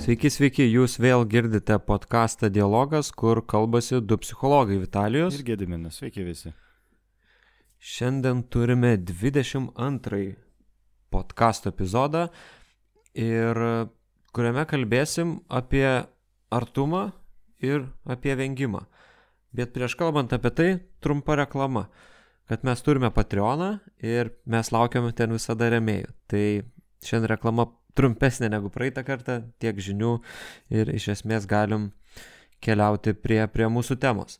Sveiki, jūs vėl girdite podcastą Dialogas, kur kalbasi du psichologai Vitalijus ir Gediminas. Sveiki visi. Šiandien turime 22 podcasto epizodą, ir kuriame kalbėsim apie artumą ir apie vengimą. Bet prieš kalbant apie tai, trumpa reklama, kad mes turime Patreoną ir mes laukiame ten visada rėmėjų. Tai šiandien reklama trumpesnė negu praeitą kartą, tiek žinių ir iš esmės galim keliauti prie mūsų temos.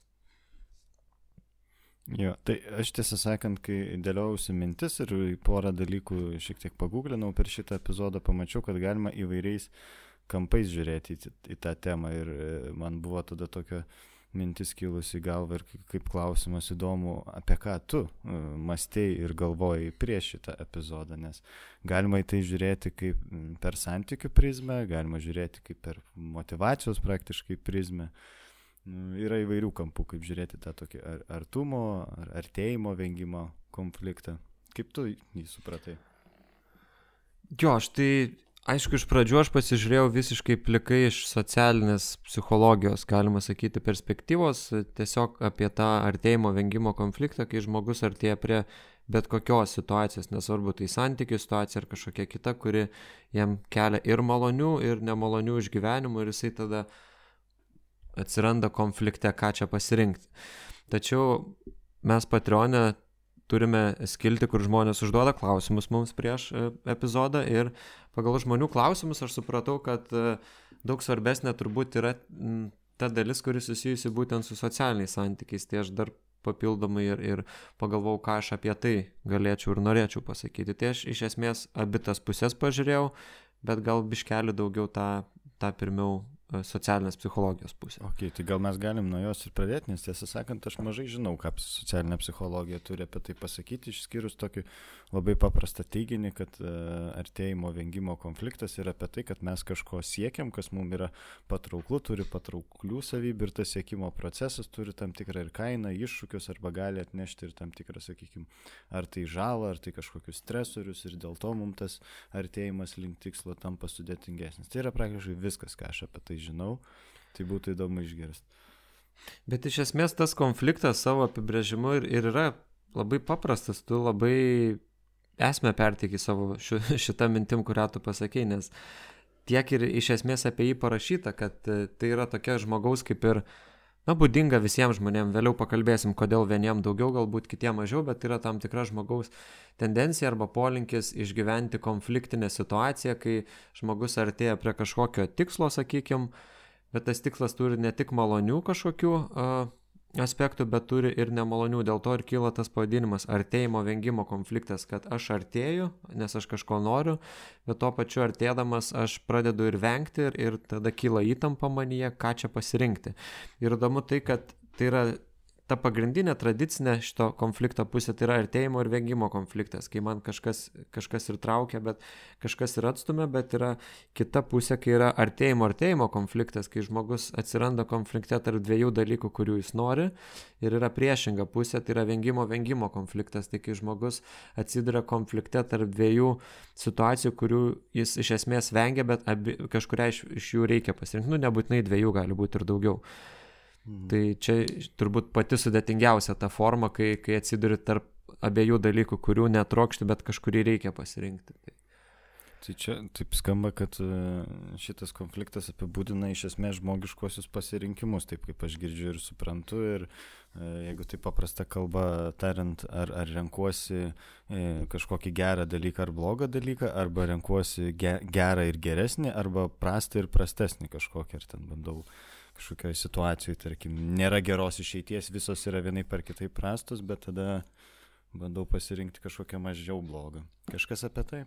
Jo, tai aš tiesą sakant, kai dėliausi mintis ir porą dalykų šiek tiek paguglinau per šitą epizodą, pamačiau, kad galima įvairiais kampais žiūrėti į tą temą ir man buvo tada tokia mintis kilusi į galvą ir kaip klausimas įdomu, apie ką tu mąstei ir galvojai prieš šitą epizodą, nes galima į tai žiūrėti kaip per santykių prizmę, galima žiūrėti kaip per motyvacijos praktiškai prizmę. Yra įvairių kampų, kaip žiūrėti tą tokį artumo, ar artėjimo, vengimo konfliktą. Kaip tu jį supratai? Jo, aišku, iš pradžių aš pasižiūrėjau visiškai plikai iš socialinės psichologijos, galima sakyti, perspektyvos, tiesiog apie tą artėjimo vengimo konfliktą, kai žmogus artėja prie bet kokios situacijos, nesvarbu tai santykių situacija ar kažkokia kita, kuri jam kelia ir malonių, ir nemalonių išgyvenimų, ir jisai tada atsiranda konflikte, ką čia pasirinkti. Tačiau mes Patreone turime skiltį, kur žmonės užduoda klausimus mums prieš epizodą, ir pagal žmonių klausimus aš supratau, kad daug svarbesnė turbūt yra ta dalis, kuri susijusi būtent su socialiniais santykiais. Tai aš dar papildomai ir pagalvojau, ką aš apie tai galėčiau ir norėčiau pasakyti. Tai aš iš esmės abi tas pusės pažiūrėjau, bet gal biškelį daugiau tą pirmiau socialinės psichologijos pusė. Ok, tai gal mes galim nuo jos ir pradėti, nes tiesą sakant, aš mažai žinau, ką socialinė psichologija turi apie tai pasakyti, išskyrus tokį labai paprastą teiginį, kad artėjimo vengimo konfliktas yra apie tai, kad mes kažko siekiam, kas mums yra patrauklu, turi patrauklių savybių ir tas siekimo procesas turi tam tikrą ir kainą, iššūkius arba gali atnešti ir tam tikrą, sakykime, ar tai žalą, ar tai kažkokius stresorius ir dėl to mums tas artėjimas link tikslo tampa sudėtingesnis. Tai yra praktiškai viskas, ką aš apie tai žinau, tai būtų įdomu išgirsti. Bet iš esmės tas konfliktas savo apibrėžimu ir yra labai paprastas, tu labai esmę perteiki savo šitą mintim, kurią tu pasakei, nes tiek ir iš esmės apie jį parašyta, kad tai yra tokia žmogaus kaip ir, būdinga visiems žmonėms, vėliau pakalbėsim, kodėl vieniem daugiau, galbūt kitiem mažiau, bet yra tam tikra žmogaus tendencija arba polinkis išgyventi konfliktinę situaciją, kai žmogus artėja prie kažkokio tikslo, sakykim, bet tas tikslas turi ne tik malonių kažkokių aspektų, bet turi ir nemalonių, dėl to ir kyla tas pavadinimas artėjimo vengimo konfliktas, kad aš artėju, nes aš kažko noriu, bet tuo pačiu artėdamas aš pradedu ir vengti ir tada kyla įtampa manyje, ką čia pasirinkti. Ir įdomu tai, kad tai yra ta pagrindinė tradicinė šito konflikto pusė, tai yra artėjimo ir vengimo konfliktas, kai man kažkas ir traukia, bet kažkas ir atstumia, bet yra kita pusė, kai yra artėjimo konfliktas, kai žmogus atsiranda konflikte tarp dviejų dalykų, kurių jis nori, ir yra priešinga pusė, tai yra vengimo konfliktas, tai kai žmogus atsiduria konflikte tarp dviejų situacijų, kurių jis iš esmės vengia, bet kažkuria iš jų reikia pasirinkti, nebūtinai dviejų, gali būti ir daugiau. Tai čia turbūt pati sudėtingiausia ta forma, kai atsiduri tarp abiejų dalykų, kurių netrokšti, bet kažkurį reikia pasirinkti. Tai čia taip skamba, kad šitas konfliktas apibūdina iš esmės žmogiškuosius pasirinkimus, taip kaip aš girdžiu ir suprantu, ir jeigu tai paprasta kalba tariant, ar renkuosi kažkokį gerą dalyką ar blogą dalyką, arba renkuosi gerą ir geresnį, arba prastą ir prastesnį kažkokį, ir ten bandau kažkokioje situacijoje, tarkim, nėra geros išeities, visos yra vienaip ar kitaip prastos, bet tada bandau pasirinkti kažkokią mažiau blogą. Kažkas apie tai?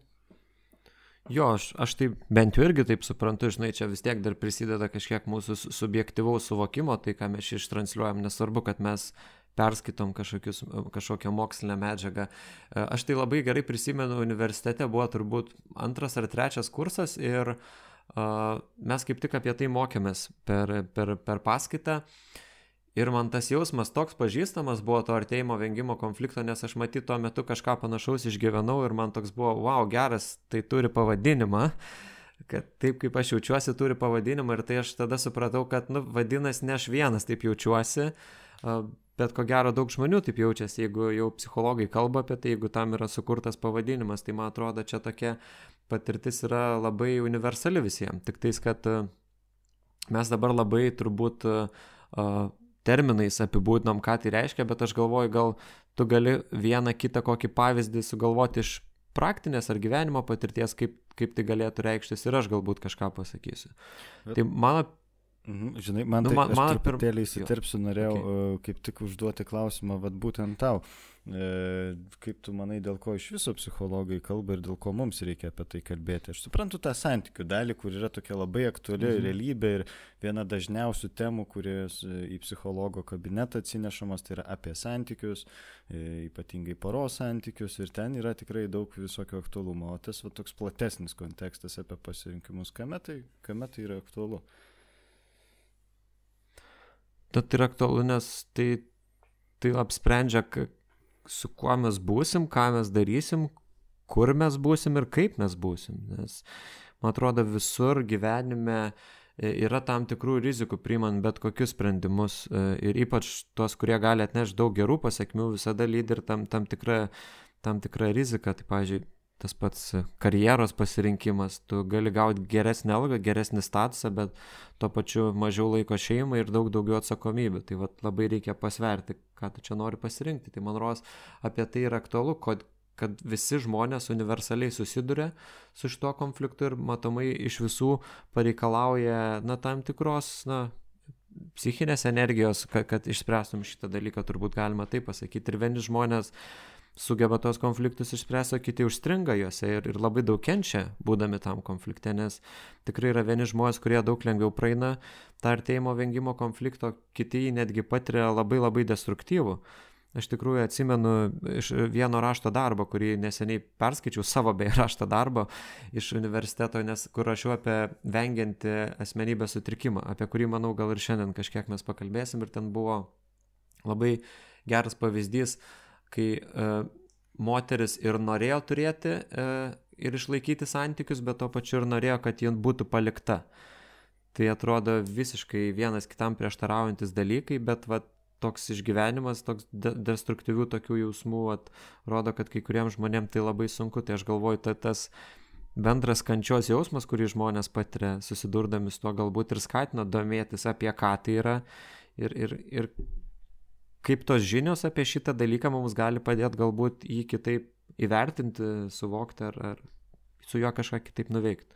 Jo, aš tai bent jau irgi taip suprantu, žinai, čia vis tiek dar prisideda kažkiek mūsų subjektyvaus suvokimo, tai ką mes ištransliuojam, nesvarbu, kad mes perskaitom kažkokią mokslinę medžiagą. Aš tai labai gerai prisimenu, universitete buvo turbūt 2. ar 3. kursas ir mes kaip tik apie tai mokėmės per paskaitą ir man tas jausmas toks pažįstamas buvo to artėjimo vengimo konflikto, nes aš matyt tuo metu kažką panašaus išgyvenau ir man toks buvo, wow, geras, tai turi pavadinimą, kad taip kaip aš jaučiuosi turi pavadinimą ir tai aš tada supratau, kad, nu, vadinasi, ne aš vienas taip jaučiuosi, bet ko gero daug žmonių taip jaučiasi, jeigu jau psichologai kalba apie tai, jeigu tam yra sukurtas pavadinimas, tai man atrodo, čia tokia patirtis yra labai universali visiems. Tik tais, kad mes dabar labai turbūt terminais apibūdinom, ką tai reiškia, bet aš galvoju, gal tu gali vieną kitą kokį pavyzdį sugalvoti iš praktinės ar gyvenimo patirties, kaip tai galėtų reikštis ir aš galbūt kažką pasakysiu. Tai mano... Žinai, man tai aš truputėlį įsiterpsiu, norėjau kaip tik užduoti klausimą, vat būtent tau. Kaip tu manai, dėl ko iš viso psichologai kalba ir dėl ko mums reikia apie tai kalbėti? Aš suprantu tą santykių dalį, kur yra tokia labai aktuali realybė ir viena dažniausių temų, kuris į psichologo kabinetą atsinešamas, tai yra apie santykius, ypatingai poros santykius, ir ten yra tikrai daug visokio aktualumo. O tas toks platesnis kontekstas apie pasirinkimus, kame tai yra aktualu? Tai yra aktualu, nes tai apsprendžia, su kuo mes būsim, ką mes darysim, kur mes būsim ir kaip mes būsim. Nes, man atrodo, visur gyvenime yra tam tikrų rizikų priimant bet kokius sprendimus ir ypač tuos, kurie gali atnešti daug gerų pasiekmių, visada lydi ir tam tikra rizika. Tai, pavyzdžiui, tas pats karjeros pasirinkimas, tu gali gauti geresnį algą, geresnį statusą, bet tuo pačiu mažiau laiko šeimai ir daug daugiau atsakomybių. Tai labai reikia pasverti, ką tu čia nori pasirinkti. Tai man rodos, apie tai yra aktualu, kad visi žmonės universaliai susiduria su šituo konfliktu ir matomai iš visų pareikalauja tam tikros psichinės energijos, kad išspręstum šitą dalyką, turbūt galima taip pasakyti. Ir vieni žmonės sugeba tos konfliktus išspręsti, o kiti užstringa juose ir labai daug kenčia būdami tam konflikte, nes tikrai yra vieni žmonės, kurie daug lengviau praeina tą artėjimo vengimo konflikto, kiti jį netgi patiria labai labai destruktyvų. Aš tikrųjų atsimenu iš vieno rašto darbo, kurį neseniai perskaičiau, savo beje rašto darbo iš universiteto, kur rašiau apie vengiantį asmenybės sutrikimą, apie kurį, manau, gal ir šiandien kažkiek mes pakalbėsim, ir ten buvo labai geras pavyzdys, kai moteris ir norėjo turėti ir išlaikyti santykius, bet to pačiu ir norėjo, kad ji būtų palikta. Tai atrodo visiškai vienas kitam prieštaraujantis dalykai, bet toks išgyvenimas, toks destruktyvių tokių jausmų rodo, kad kai kuriems žmonėms tai labai sunku. Tai aš galvoju, tas bendras kančios jausmas, kurį žmonės patiria susidurdami su tuo, galbūt ir skatina domėtis, apie ką tai yra ir kaip tos žinios apie šitą dalyką mums gali padėti galbūt jį kitaip įvertinti, suvokti ar su juo kažką kitaip nuveikti.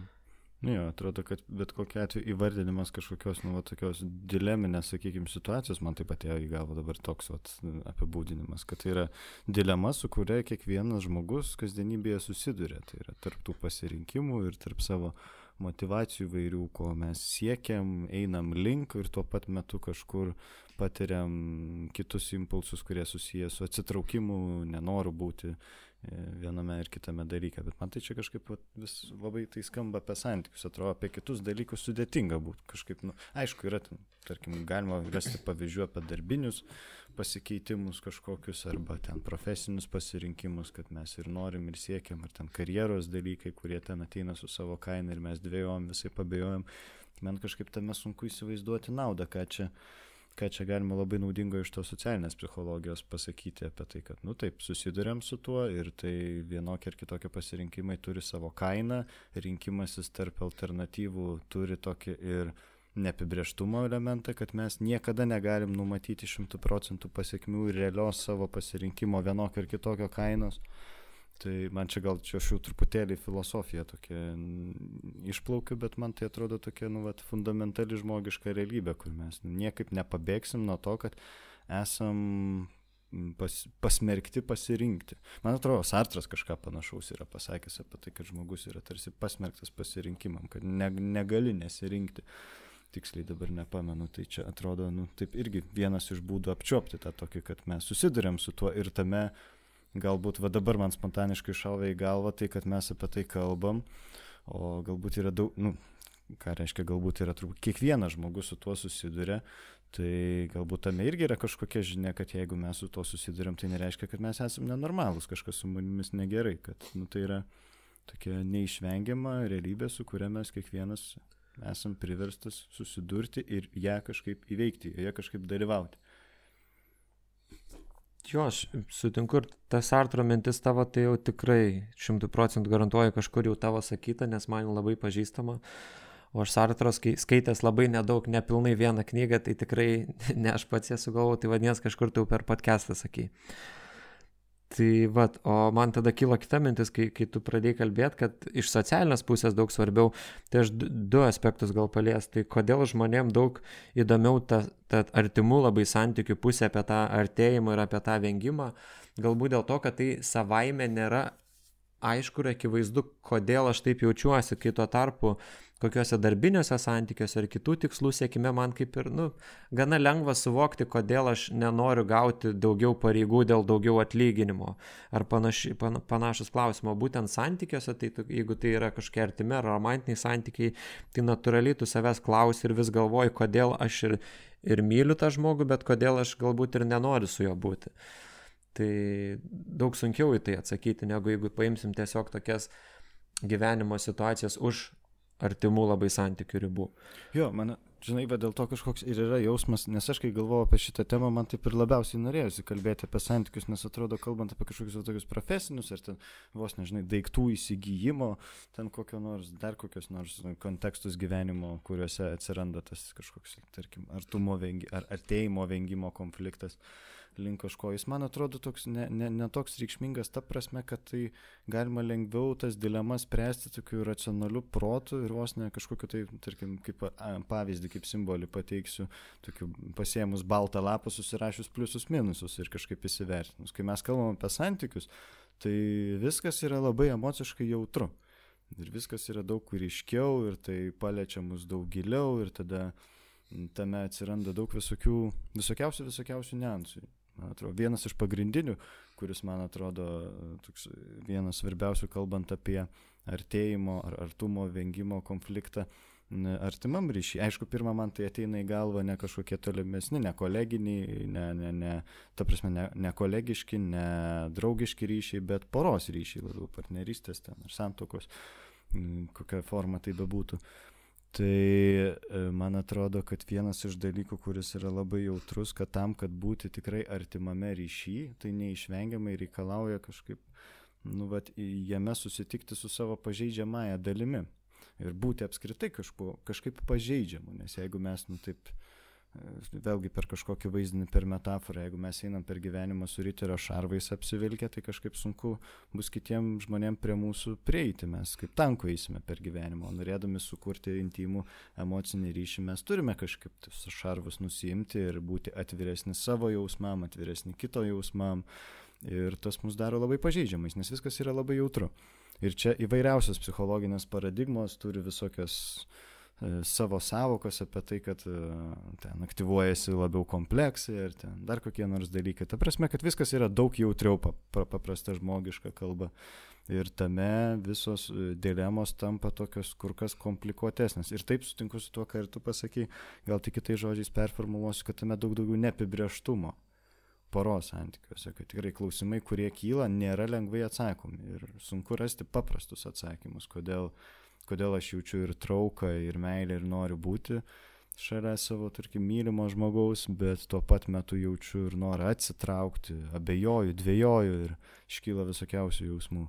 Jo, atrodo, kad bet kokia atveju įvardinimas kažkokios, tokios dileminės, sakykime, situacijos, man taip atėjo į galvą dabar toks apibūdinimas, kad tai yra dilema, su kuria kiekvienas žmogus kasdienybėje susiduria. Tai yra tarp tų pasirinkimų ir tarp savo motivacijų vairių, ko mes siekiam, einam link ir tuo pat metu kažkur patiriam kitus impulsus, kurie susiję su atsitraukimu, nenoru būti viename ir kitame dalyke. Bet man tai čia kažkaip vis labai tai skamba apie santykius, atrodo, apie kitus dalykus sudėtinga būtų. Kažkaip, aišku, yra, tarkim, galima rasti pavyzdžių apie darbinius pasikeitimus kažkokius arba ten profesinius pasirinkimus, kad mes ir norim ir siekiam, ar ten karjeros dalykai, kurie ten ateina su savo kaina ir mes dvejojam, visai pabejojam. Man kažkaip tame sunku įsivaizduoti naudą, ką čia galima labai naudingo iš tos socialinės psichologijos pasakyti apie tai, kad, taip, susiduriam su tuo ir tai vienokie ir kitokie pasirinkimai turi savo kainą, rinkimasis tarp alternatyvų turi tokį ir neapibrėžtumo elementą, kad mes niekada negalim numatyti 100% pasiekmių ir realios savo pasirinkimo vienokio ir kitokio kainos. Tai man čia gal aš jau truputėlį filosofiją tokia išplaukiu, bet man tai atrodo tokia fundamentali žmogiška realybė, kur mes niekaip nepabėgsim nuo to, kad esam pasmerkti pasirinkti. Man atrodo, Sartras kažką panašaus yra pasakęs apie tai, kad žmogus yra tarsi pasmerktas pasirinkimam, kad negali nesirinkti. Tiksliai dabar nepamenu, tai čia atrodo, taip irgi vienas iš būdų apčiuopti tą tokį, kad mes susiduriam su tuo ir tame. Galbūt dabar man spontaniškai šauna į galvą tai, kad mes apie tai kalbam, o galbūt yra daug, ką reiškia, galbūt yra turbūt kiekvienas žmogus su tuo susiduria, tai galbūt tame irgi yra kažkokia žinia, kad jeigu mes su tuo susiduriam, tai nereiškia, kad mes esame nenormalūs, kažkas su manimis negerai, kad tai yra tokia neišvengiama realybė, su kuria mes kiekvienas esam priverstas susidurti ir ją kažkaip įveikti, ją kažkaip dalyvauti. Jo, aš sutinku ir ta Sartro mintis tavo, tai jau tikrai 100% garantuoju kažkur jau tavo sakyta, nes man labai pažįstama. O aš Sartro skaitęs labai nedaug, nepilnai vieną knygą, tai tikrai ne aš pats ją sugalvojau, tai vadinės kažkur tu per podcastą sakai. Tai vat, o man tada kilo kita mintis, kai tu pradėjai kalbėti, kad iš socialinės pusės daug svarbiau, tai aš du aspektus gal palies, tai kodėl žmonėm daug įdomiau ta artimų labai santykių pusė apie tą artėjimą ir apie tą vengimą, galbūt dėl to, kad tai savaime nėra aišku ir akivaizdu, kodėl aš taip jaučiuosi, kai tuo tarpu kokiuose darbiniuose santykiuose ar kitų tikslų siekime man kaip ir, gana lengva suvokti, kodėl aš nenoriu gauti daugiau pareigų dėl daugiau atlyginimo ar panašus klausimo. Būtent santykiuose, tai jeigu tai yra kažkokie artimi ar romantiniai santykiai, tai natūraliai tu savęs klausi ir vis galvoji, kodėl aš ir myliu tą žmogų, bet kodėl aš galbūt ir nenoriu su juo būti. Tai daug sunkiau į tai atsakyti, negu jeigu paimsim tiesiog tokias gyvenimo situacijas už artimų labai santykių ribų. Jo, man, žinai, bet dėl to kažkoks ir yra jausmas, nes aš kai galvoju apie šitą temą, man taip ir labiausiai norėjusi kalbėti apie santykius, nes atrodo, kalbant apie kažkokius tokius profesinius ar ten vos nežinai, daiktų įsigijimo, ten kokio nors, dar kokios nors kontekstus gyvenimo, kuriuose atsiranda tas kažkoks, tarkim, artumo ar artėjimo vengimo konfliktas link kažko. Jis man atrodo toks, ne toks reikšmingas ta prasme, kad tai galima lengviau tas dilemas spręsti tokiu racionaliu protu ir vos ne kažkokiu tai, tarkim, kaip pavyzdį, kaip simbolį pateiksiu, tokiu pasiėmus baltą lapą, susirašius pliusus minusus ir kažkaip įsivertinus. Kai mes kalbam apie santykius, tai viskas yra labai emociškai jautru. Ir viskas yra daug ryškiau ir tai paliečia mus daug giliau ir tada tame atsiranda daug visokiausių niuansų. Man atrodo, vienas iš pagrindinių, kuris, man atrodo, toks, vienas svarbiausių, kalbant apie artėjimo ar artumo vengimo konfliktą artimam ryšiai. Aišku, pirmą man tai ateina į galvą ne kažkokie tolimesni, ne koleginiai, ne kolegiški, ne draugiški ryšiai, bet poros ryšiai, labiau partnerystės ten ar santuokos, kokia forma tai bebūtų. Tai man atrodo, kad vienas iš dalykų, kuris yra labai jautrus, kad tam, kad būti tikrai artimame ryšy, tai neišvengiamai reikalauja kažkaip, jame susitikti su savo pažeidžiamąją dalimi ir būti apskritai kažkaip pažeidžiamu, nes jeigu mes, taip, vėlgi per kažkokį vaizdinį, per metaforą, jeigu mes einam per gyvenimą su riterio šarvais apsivilkę, tai kažkaip sunku bus kitiem žmonėm prie mūsų prieiti, mes kaip tanku eisime per gyvenimą, norėdami sukurti intimų emocinį ryšį, mes turime kažkaip su šarvus nusiimti ir būti atviresni savo jausmam, atviresni kito jausmam ir tas mus daro labai pažeidžiamais, nes viskas yra labai jautru. Ir čia įvairiausios psichologinės paradigmos turi visokias savo savokas apie tai, kad ten aktyvuojasi labiau kompleksai ir ten dar kokie nors dalykai. Ta prasme, kad viskas yra daug jautriau paprasta žmogiška kalba. Ir tame visos dilemos tampa tokios kur kas komplikuotesnės. Ir taip sutinku su tuo, ką ir tu pasakai, gal tik kitais žodžiais performuluosiu, kad tame daug daugiau neapibrėžtumo poros santykiuose, kad tikrai klausimai, kurie kyla, nėra lengvai atsakomi. Ir sunku rasti paprastus atsakymus, kodėl aš jaučiu ir trauką, ir meilę, ir noriu būti šalia savo, tarkim, mylimo žmogaus, bet tuo pat metu jaučiu ir noriu atsitraukti, abejoju, dvejoju ir iškyla visokiausių jausmų.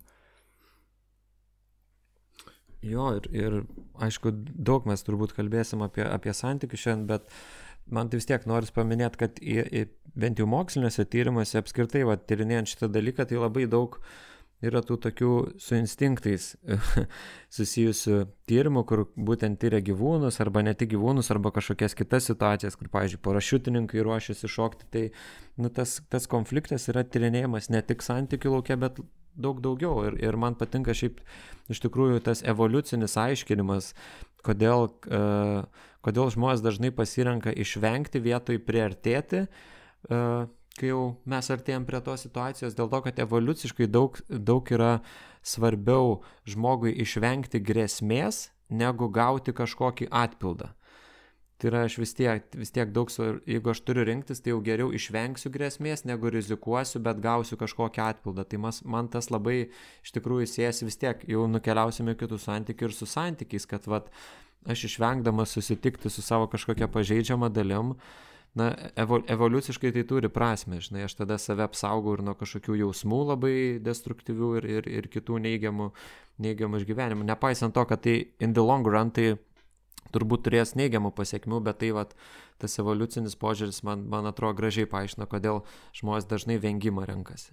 Jo, ir aišku, daug mes turbūt kalbėsim apie santykius šiandien, bet man tai vis tiek noris paminėti, kad bent jau moksliniuose tyrimuose apskritai, tyrinėjant šitą dalyką, tai labai daug yra tų tokių su instinktais susijusių tyrimų, kur būtent tyria gyvūnus, arba ne tik gyvūnus, arba kažkokias kitas situacijas, kur, pavyzdžiui, parašiutininkai ruošiasi šokti, tai tas konfliktas yra tyrinėjimas ne tik santykių lauke, bet daug daugiau. Ir man patinka šiaip iš tikrųjų tas evoliucinis aiškinimas, kodėl žmonės dažnai pasirenka išvengti vietoj priartėti, kai jau mes artėjom prie tos situacijos, dėl to, kad evoliuciškai daug yra svarbiau žmogui išvengti grėsmės, negu gauti kažkokį atpildą. Tai yra aš vis tiek daug, jeigu aš turiu rinktis, tai jau geriau išvengsiu grėsmės, negu rizikuosiu, bet gausiu kažkokią atpildą. Tai man tas labai iš tikrųjų siejasi vis tiek, jau nukeliausime kitų santykių ir su santykiais, kad vat, aš išvengdamas susitikti su savo kažkokia pažeidžiama dalim, na, evoliuciškai tai turi prasme, žinai, aš tada save apsaugau ir nuo kažkokių jausmų labai destruktyvių ir kitų neigiamų išgyvenimų. Nepaisant to, kad tai in the long run tai turbūt turės neigiamų pasiekmių, bet tai vat, tas evoliucinis požiūris man atrodo gražiai paaiškina, kodėl žmonės dažnai vengimą renkasi.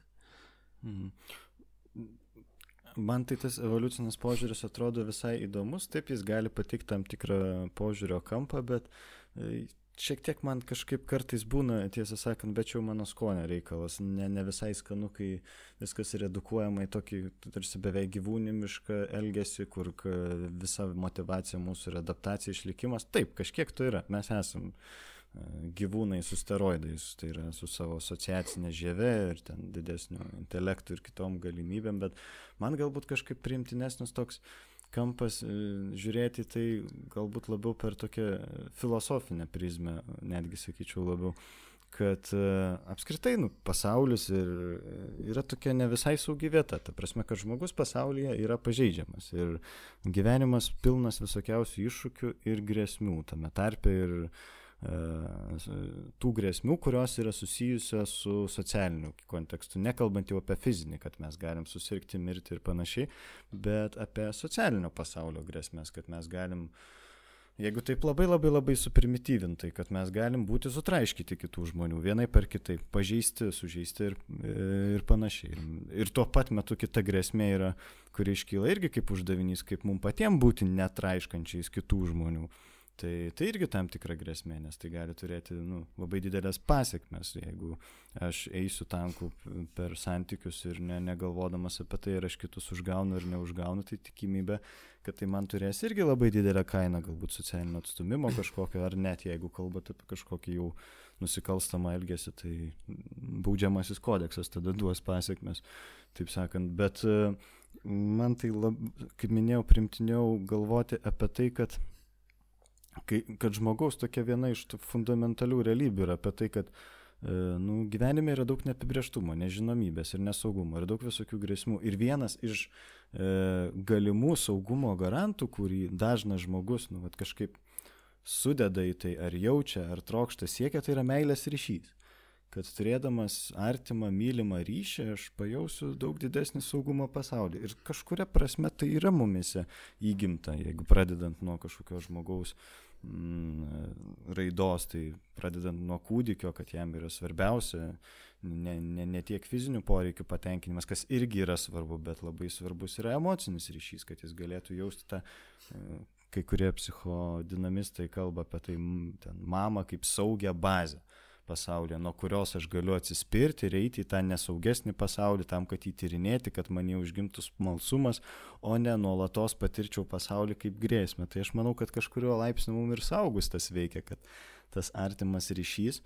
Man tai tas evoliucinis požiūris atrodo visai įdomus, taip jis gali patikti tam tikrą požiūrio kampą, bet šiek tiek man kažkaip kartais būna, tiesą sakant, bet čia mano skonio reikalas, ne visai skanu, kai viskas yra edukuojama į tokį tarsi beveik gyvūnimišką elgesį, kur visa motivacija mūsų yra adaptacija, išlikimas. Taip, kažkiek to yra, mes esam gyvūnai su steroidais, tai yra su savo asociacinė žieve ir ten didesniu intelektu ir kitom galimybėm, bet man galbūt kažkaip priimtinesnis toks kampas žiūrėti tai galbūt labiau per tokią filosofinę prizmę, netgi sakyčiau labiau, kad apskritai pasaulis yra tokia ne visai saugi vieta, ta prasme, kad žmogus pasaulyje yra pažeidžiamas ir gyvenimas pilnas visokiausių iššūkių ir grėsmių, tame tarpe ir tų grėsmių, kurios yra susijusios su socialiniu kontekstu, nekalbant jau apie fizinį, kad mes galim susirgti, mirti ir panašiai, bet apie socialinio pasaulio grėsmės, kad mes galim, jeigu taip labai suprimityvintai, kad mes galim būti sutraiškyti kitų žmonių, vienai per kitaip, pažeisti, sužeisti ir panašiai. Ir tuo pat metu kita grėsmė yra, kuri iškyla irgi kaip uždavinys, kaip mums patiems būti netraiškančiais kitų žmonių. Tai irgi tam tikra grėsmė, nes tai gali turėti labai didelės pasiekmes, jeigu aš eisiu tanku per santykius ir negalvodamas apie tai, ar aš kitus užgaunu ar neužgaunu, tai tikimybė, kad tai man turės irgi labai didelę kainą, galbūt socialinio atstumimo kažkokio, ar net jeigu kalbate apie kažkokį jau nusikalstamą elgesį, tai baudžiamasis kodeksas tada duos pasiekmes, taip sakant. Bet man tai, kaip minėjau, primtiniau galvoti apie tai, kad žmogaus tokia viena iš tų fundamentalių realybių yra apie tai, kad gyvenime yra daug neapibrėžtumo, nežinomybės ir nesaugumo ir daug visokių grėsmų. Ir vienas iš galimų saugumo garantų, kurį dažnas žmogus kažkaip sudeda į tai, ar jaučia, ar trokšta, siekia, tai yra meilės ryšys. Kad turėdamas artimą, mylimą ryšį, aš pajausiu daug didesnį saugumo pasaulį. Ir kažkuria prasme tai yra mumise įgimta, jeigu pradedant nuo kažkokio žmogaus raidos, tai pradedant nuo kūdikio, kad jam yra svarbiausia ne tiek fizinių poreikių patenkinimas, kas irgi yra svarbu, bet labai svarbus yra emocinis ryšys, kad jis galėtų jausti tą, kai kurie psichodinamistai kalba apie tai, mamą kaip saugią bazę pasaulyje, nuo kurios aš galiu atsispirti ir eiti į tą nesaugesnį pasaulį, tam, kad jį tyrinėti, kad man jį užgimtų smalsumas, o ne nuolatos patirčiau pasaulį kaip grėsmę. Tai aš manau, kad kažkurio laipsnio mums ir saugus tas veikia, kad tas artimas ryšys,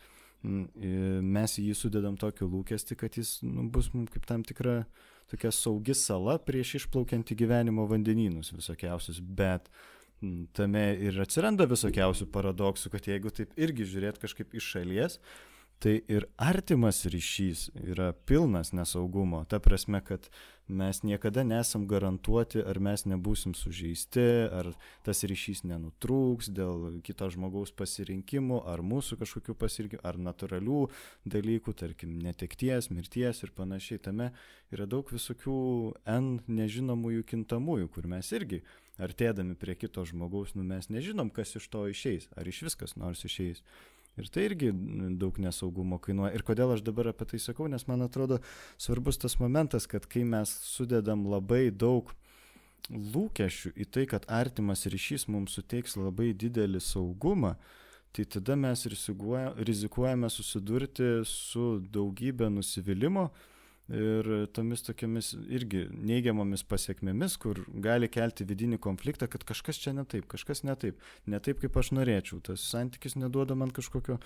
mes jį sudedam tokį lūkestį, kad jis bus mums kaip tam tikra tokia saugi sala prieš išplaukiant į gyvenimo vandenynus visokiausius, bet tame ir atsiranda visokiausių paradoksų, kad jeigu taip irgi žiūrėt kažkaip iš šalies, tai ir artimas ryšys yra pilnas nesaugumo. Ta prasme, kad mes niekada nesam garantuoti, ar mes nebūsim sužeisti, ar tas ryšys nenutrūks dėl kito žmogaus pasirinkimų, ar mūsų kažkokių pasirinkimų, ar natūralių dalykų, tarkim, netekties, mirties ir panašiai. Tame yra daug visokių nežinomųjų kintamųjų, kur mes irgi artėdami prie kito žmogaus, mes nežinom, kas iš to išeis, ar iš viskas nors išeis. Ir tai irgi daug nesaugumo kainuoja. Ir kodėl aš dabar apie tai sakau, nes man atrodo svarbus tas momentas, kad kai mes sudedam labai daug lūkesčių į tai, kad artimas ryšys mums suteiks labai didelį saugumą, tai tada mes rizikuojame susidurti su daugybė nusivylimų ir tomis tokiamis irgi neigiamomis pasiekmėmis, kur gali kelti vidinį konfliktą, kad kažkas čia ne taip, kažkas ne taip, kaip aš norėčiau. Tas santykis neduoda man kažkokio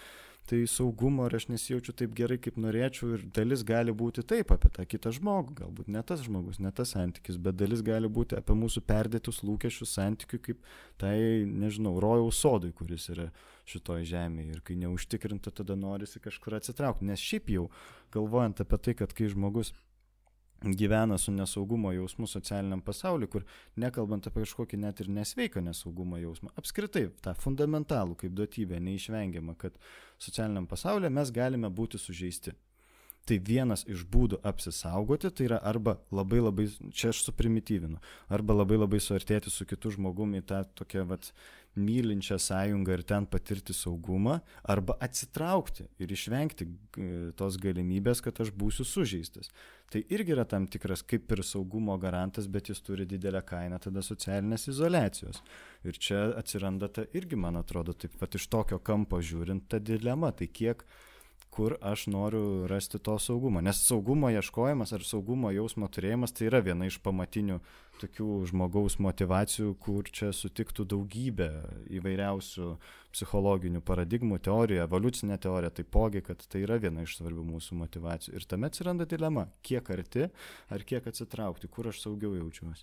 tai saugumo ir aš nesijaučiu taip gerai, kaip norėčiau, ir dalis gali būti taip apie tą kitą žmogų, galbūt ne tas žmogus, ne tas santykis, bet dalis gali būti apie mūsų perdėtus lūkesčius santykių, kaip tai, nežinau, rojaus sodui, kuris yra šitoj žemėje, ir kai neužtikrinta, tada norisi kažkur atsitraukti, nes šiaip jau galvojant apie tai, kad kai žmogus gyvena su nesaugumo jausmu socialiniam pasauliu, kur nekalbant apie kažkokį net ir nesveiką nesaugumo jausmą, apskritai tą fundamentalų kaip duotybę, neišvengiamą, kad socialiniam pasaulyje mes galime būti sužeisti. Tai vienas iš būdų apsisaugoti, tai yra arba labai, čia aš suprimityvinu, arba labai suartėti su kitu žmogumi į tą tokią mylinčią sąjungą ir ten patirti saugumą, arba atsitraukti ir išvengti tos galimybės, kad aš būsiu sužeistas. Tai irgi yra tam tikras kaip ir saugumo garantas, bet jis turi didelę kainą tada socialinės izoliacijos. Ir čia atsiranda ta irgi, man atrodo, taip pat iš tokio kampo žiūrint ta dilema, tai kur aš noriu rasti to saugumo. Nes saugumo ieškojimas ar saugumo jausmo turėjimas tai yra viena iš pamatinių tokių žmogaus motivacijų, kur čia sutiktų daugybę įvairiausių psichologinių paradigmų, teorijų, evoliucinė teorija taipogi, kad tai yra viena iš svarbių mūsų motivacijų. Ir tame atsiranda dilema, kiek arti ar kiek atsitraukti, kur aš saugiau jaučiuosi.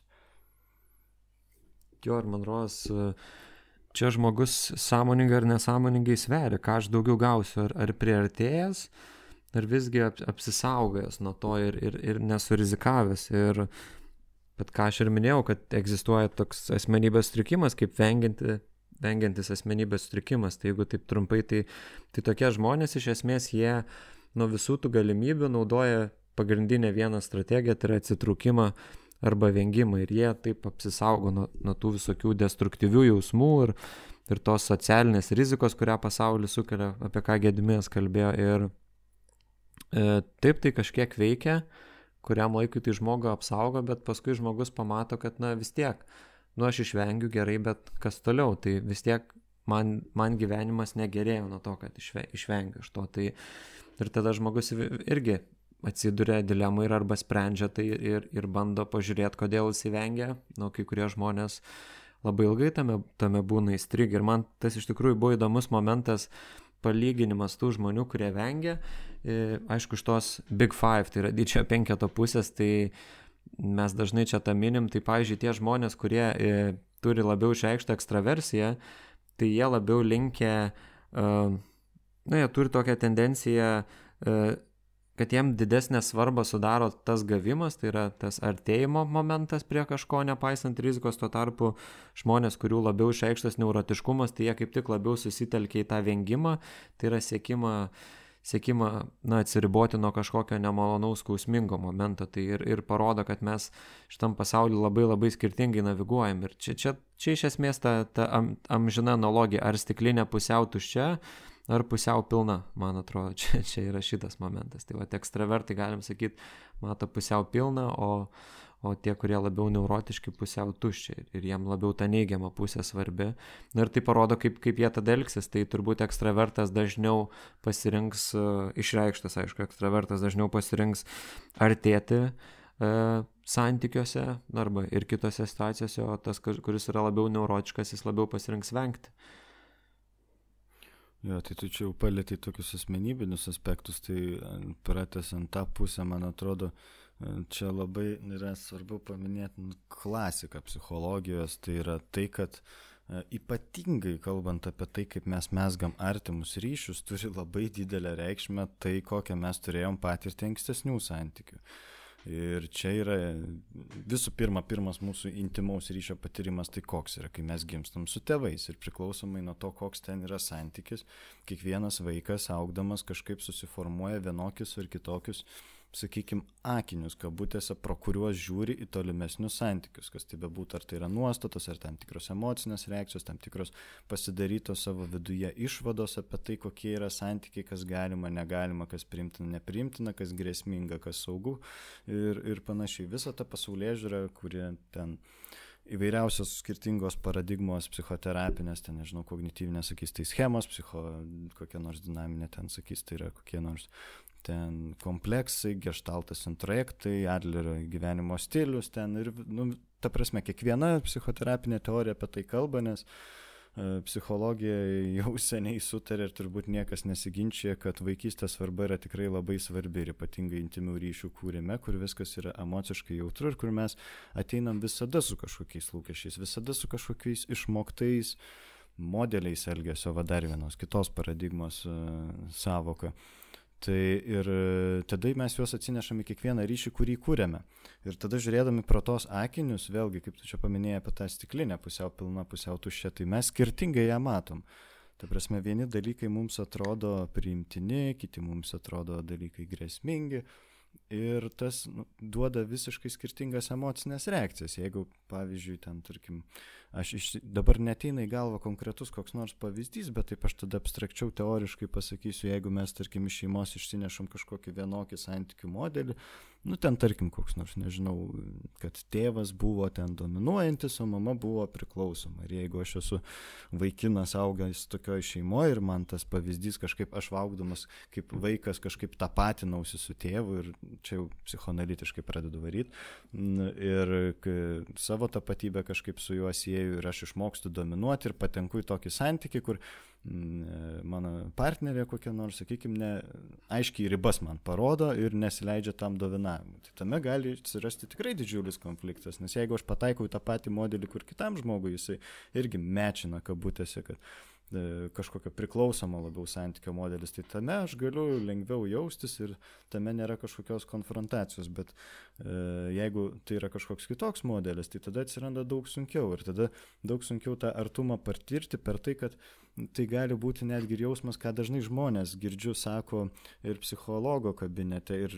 Jo, ir man rodos, čia žmogus sąmoningai ar nesąmoningai sveria, ką aš daugiau gausiu, ar priartėjęs, ar visgi apsisaugojęs nuo to ir nesurizikavęs. Bet ką aš ir minėjau, kad egzistuoja toks asmenybės sutrikimas, kaip vengiantis asmenybės sutrikimas. Tai jeigu taip trumpai, tai tokie žmonės iš esmės jie nuo visų tų galimybių naudoja pagrindinę vieną strategiją, tai yra atsitraukimą arba vengimą, ir jie taip apsisaugo nuo tų visokių destruktyvių jausmų ir tos socialinės rizikos, kurią pasaulis sukelia, apie ką Gediminas kalbėjo. Ir taip tai kažkiek veikia, kuriam laikui tai žmogų apsaugo, bet paskui žmogus pamato, kad vis tiek, aš išvengiu gerai, bet kas toliau, tai vis tiek man gyvenimas negerėjo nuo to, kad išvengiu iš to. Tai ir tada žmogus irgi atsiduria dilemą ir arba sprendžia tai ir bando pažiūrėti, kodėl jis vengia. Kai kurie žmonės labai ilgai tame būna įstrigę. Ir man tas iš tikrųjų buvo įdomus momentas, palyginimas tų žmonių, kurie vengia. Aišku, iš tos Big Five, tai yra didžiojo penketo pusės, tai mes dažnai čia tą minim. Tai, pavyzdžiui, tie žmonės, kurie turi labiau išreikštą ekstraversiją, tai jie labiau linkę, jie turi tokią tendenciją, kad jiem didesnę svarbą sudaro tas gavimas, tai yra tas artėjimo momentas prie kažko, nepaisant rizikos. Tuo tarpu žmonės, kurių labiau išreikštas neurotiškumas, tai jie kaip tik labiau susitelkia į tą vengimą, tai yra siekimą atsiriboti nuo kažkokio nemalonaus skausmingo momento. Tai ir parodo, kad mes šitam pasauliu labai skirtingai naviguojam. Ir čia iš esmės ta amžina analogija, ar stiklinė pusiau tuščia, ar pusiau pilna, man atrodo, čia yra šitas momentas. Tai ekstravertai, galim sakyti, mato pusiau pilną, o tie, kurie labiau neurotiški, pusiau tuščia, ir jiem labiau ta neigiama pusė svarbi. Ir tai parodo, kaip jie tada elgsis. Tai turbūt ekstravertas dažniau pasirinks, išreikštas, aišku, ekstravertas dažniau pasirinks artėti santykiuose arba ir kitose situacijose, o tas, kuris yra labiau neurotiškas, jis labiau pasirinks vengti. Jo, tai tu čia jau palėtai tokius asmenybinius aspektus, tai pratęsiant tą pusę, man atrodo, čia labai yra svarbu paminėti klasiką psichologijos, tai yra tai, kad ypatingai kalbant apie tai, kaip mes mesgam artimus ryšius, turi labai didelę reikšmę tai, kokią mes turėjom patirti ankstesnių santykių. Ir čia yra visų pirmas mūsų intimaus ryšio patyrimas, tai koks yra, kai mes gimstam su tėvais, ir priklausomai nuo to, koks ten yra santykis, kiekvienas vaikas augdamas kažkaip susiformuoja vienokius ir kitokius, sakykime, akinius, kabutėse, pro kuriuos žiūri į tolimesnius santykius, kas tai bebūtų, ar tai yra nuostatos, ar tam tikros emocinės reakcijos, tam tikros pasidarytos savo viduje išvados apie tai, kokie yra santykiai, kas galima, negalima, kas priimtina, nepriimtina, kas grėsminga, kas saugu ir panašiai. Visa ta pasaulėžiūra, kuri ten įvairiausios skirtingos paradigmos psichoterapinės, ten, nežinau, kognityvinės, sakys, tai schemos, kokia nors dinaminė, ten, sakys, tai yra kokie nors ten kompleksai, geštaltas introjektai, Adlerio gyvenimo stilius ten ir, ta prasme, kiekviena psichoterapinė teorija apie tai kalba, nes psichologija jau seniai sutarė ir turbūt niekas nesiginčia, kad vaikystės svarba yra tikrai labai svarbi ir ypatingai intymių ryšių kūrime, kur viskas yra emociškai jautru ir kur mes ateinam visada su kažkokiais lūkesčiais, visada su kažkokiais išmoktais modeliais elgesio, va dar vienos kitos paradigmos sąvoka. Tai ir tada mes juos atsinešam į kiekvieną ryšį, kurį kūrėme. Ir tada žiūrėdami pro tos akinius, vėlgi, kaip tu čia paminėjai apie tą stiklinę, pusiau pilna, pusiau tuščia, tai mes skirtingai ją matom. Ta prasme, vieni dalykai mums atrodo priimtini, kiti mums atrodo dalykai grėsmingi. Ir tas duoda visiškai skirtingas emocinės reakcijas. Jeigu, pavyzdžiui, ten, tarkim, dabar neteina į galvą konkretus koks nors pavyzdys, bet taip aš tada abstrakčiau teoriškai pasakysiu, jeigu mes, tarkim, iš šeimos išsinešam kažkokį vienokį santykių modelį, ten, tarkim, koks nors, nežinau, kad tėvas buvo ten dominuojantis, o mama buvo priklausoma. Ir jeigu aš esu vaikinas augęs tokioj šeimoje ir man tas pavyzdys kažkaip aš augdamas kaip vaikas kažkaip tapatinausi su tėvu ir čia jau psichoanalitiškai pradedu varyti ir savo tapatybę kažkaip su juo sieju ir aš išmokstu dominuoti ir patenku į tokį santykį, kur mano partnerė kokia nors, sakykime, aiškiai ribas man parodo ir nesileidžia tam dominavimui. Tai tame gali atsirasti tikrai didžiulis konfliktas, nes jeigu aš pataikau į tą patį modelį, kur kitam žmogui jisai irgi mečina kabutėse, kad kažkokio priklausomo labiau santykio modelis, tai tame aš galiu lengviau jaustis ir tame nėra kažkokios konfrontacijos, bet jeigu tai yra kažkoks kitoks modelis, tai tada atsiranda daug sunkiau ir tada daug sunkiau tą artumą patirti per tai, kad tai gali būti netgi ir jausmas, ką dažnai žmonės girdžiu, sako ir psichologo kabinete, ir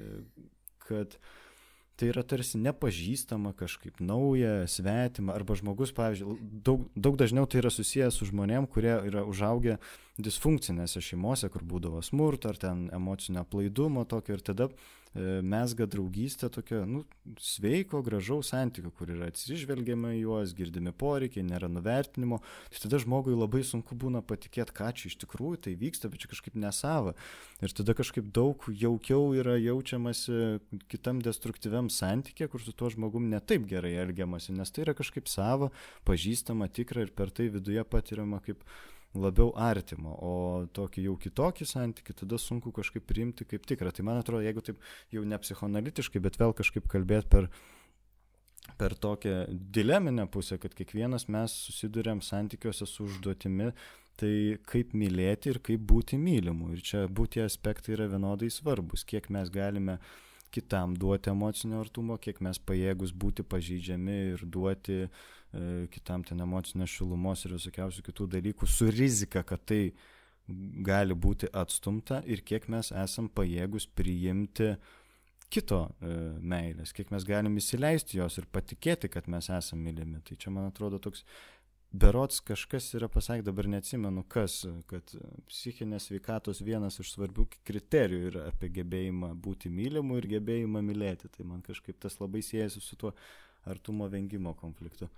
kad tai yra tarsi nepažįstama kažkaip nauja, svetima, arba žmogus, pavyzdžiui, daug dažniau tai yra susijęs su žmonėm, kurie yra užaugę disfunkcinėse šeimose, kur būdavo smurto ar ten emocinio aplaidumo tokio ir tada mezga draugystę tokio, sveiko, gražaus santykio, kur yra atsižvelgiama į juos, girdimi poreikiai, nėra nuvertinimo. Tai tada žmogui labai sunku būna patikėti, ką čia iš tikrųjų tai vyksta, bet čia kažkaip nesava. Ir tada kažkaip daug jaukiau yra jaučiamasi kitam destruktyviam santykė, kur su tuo žmogum netaip gerai elgiamasi, nes tai yra kažkaip sava, pažįstama, tikra ir per tai viduje patiriama kaip labiau artimo, o tokį jau kitokį santykį tada sunku kažkaip priimti kaip tikrą. Tai man atrodo, jeigu taip jau ne psichoanalitiškai, bet vėl kažkaip kalbėti per tokią dileminę pusę, kad kiekvienas mes susiduriam santykiuose su užduotimi, tai kaip mylėti ir kaip būti mylimu. Ir čia būti aspektai yra vienodai svarbus, kiek mes galime kitam duoti emocinio artumo, kiek mes pajėgus būti pažeidžiami ir duoti kitam ten emocinės šilumos ir visokiausių kitų dalykų su rizika, kad tai gali būti atstumta ir kiek mes esam pajėgus priimti kito meilės, kiek mes galim įsileisti jos ir patikėti, kad mes esam mylimi. Tai čia, man atrodo, toks berods kažkas yra pasakė, dabar neatsimenu kas, kad psichinės sveikatos vienas iš svarbių kriterijų yra apie gebėjimą būti mylimu ir gebėjimą mylėti. Tai man kažkaip tas labai siejasi su tuo artumo vengimo konfliktu.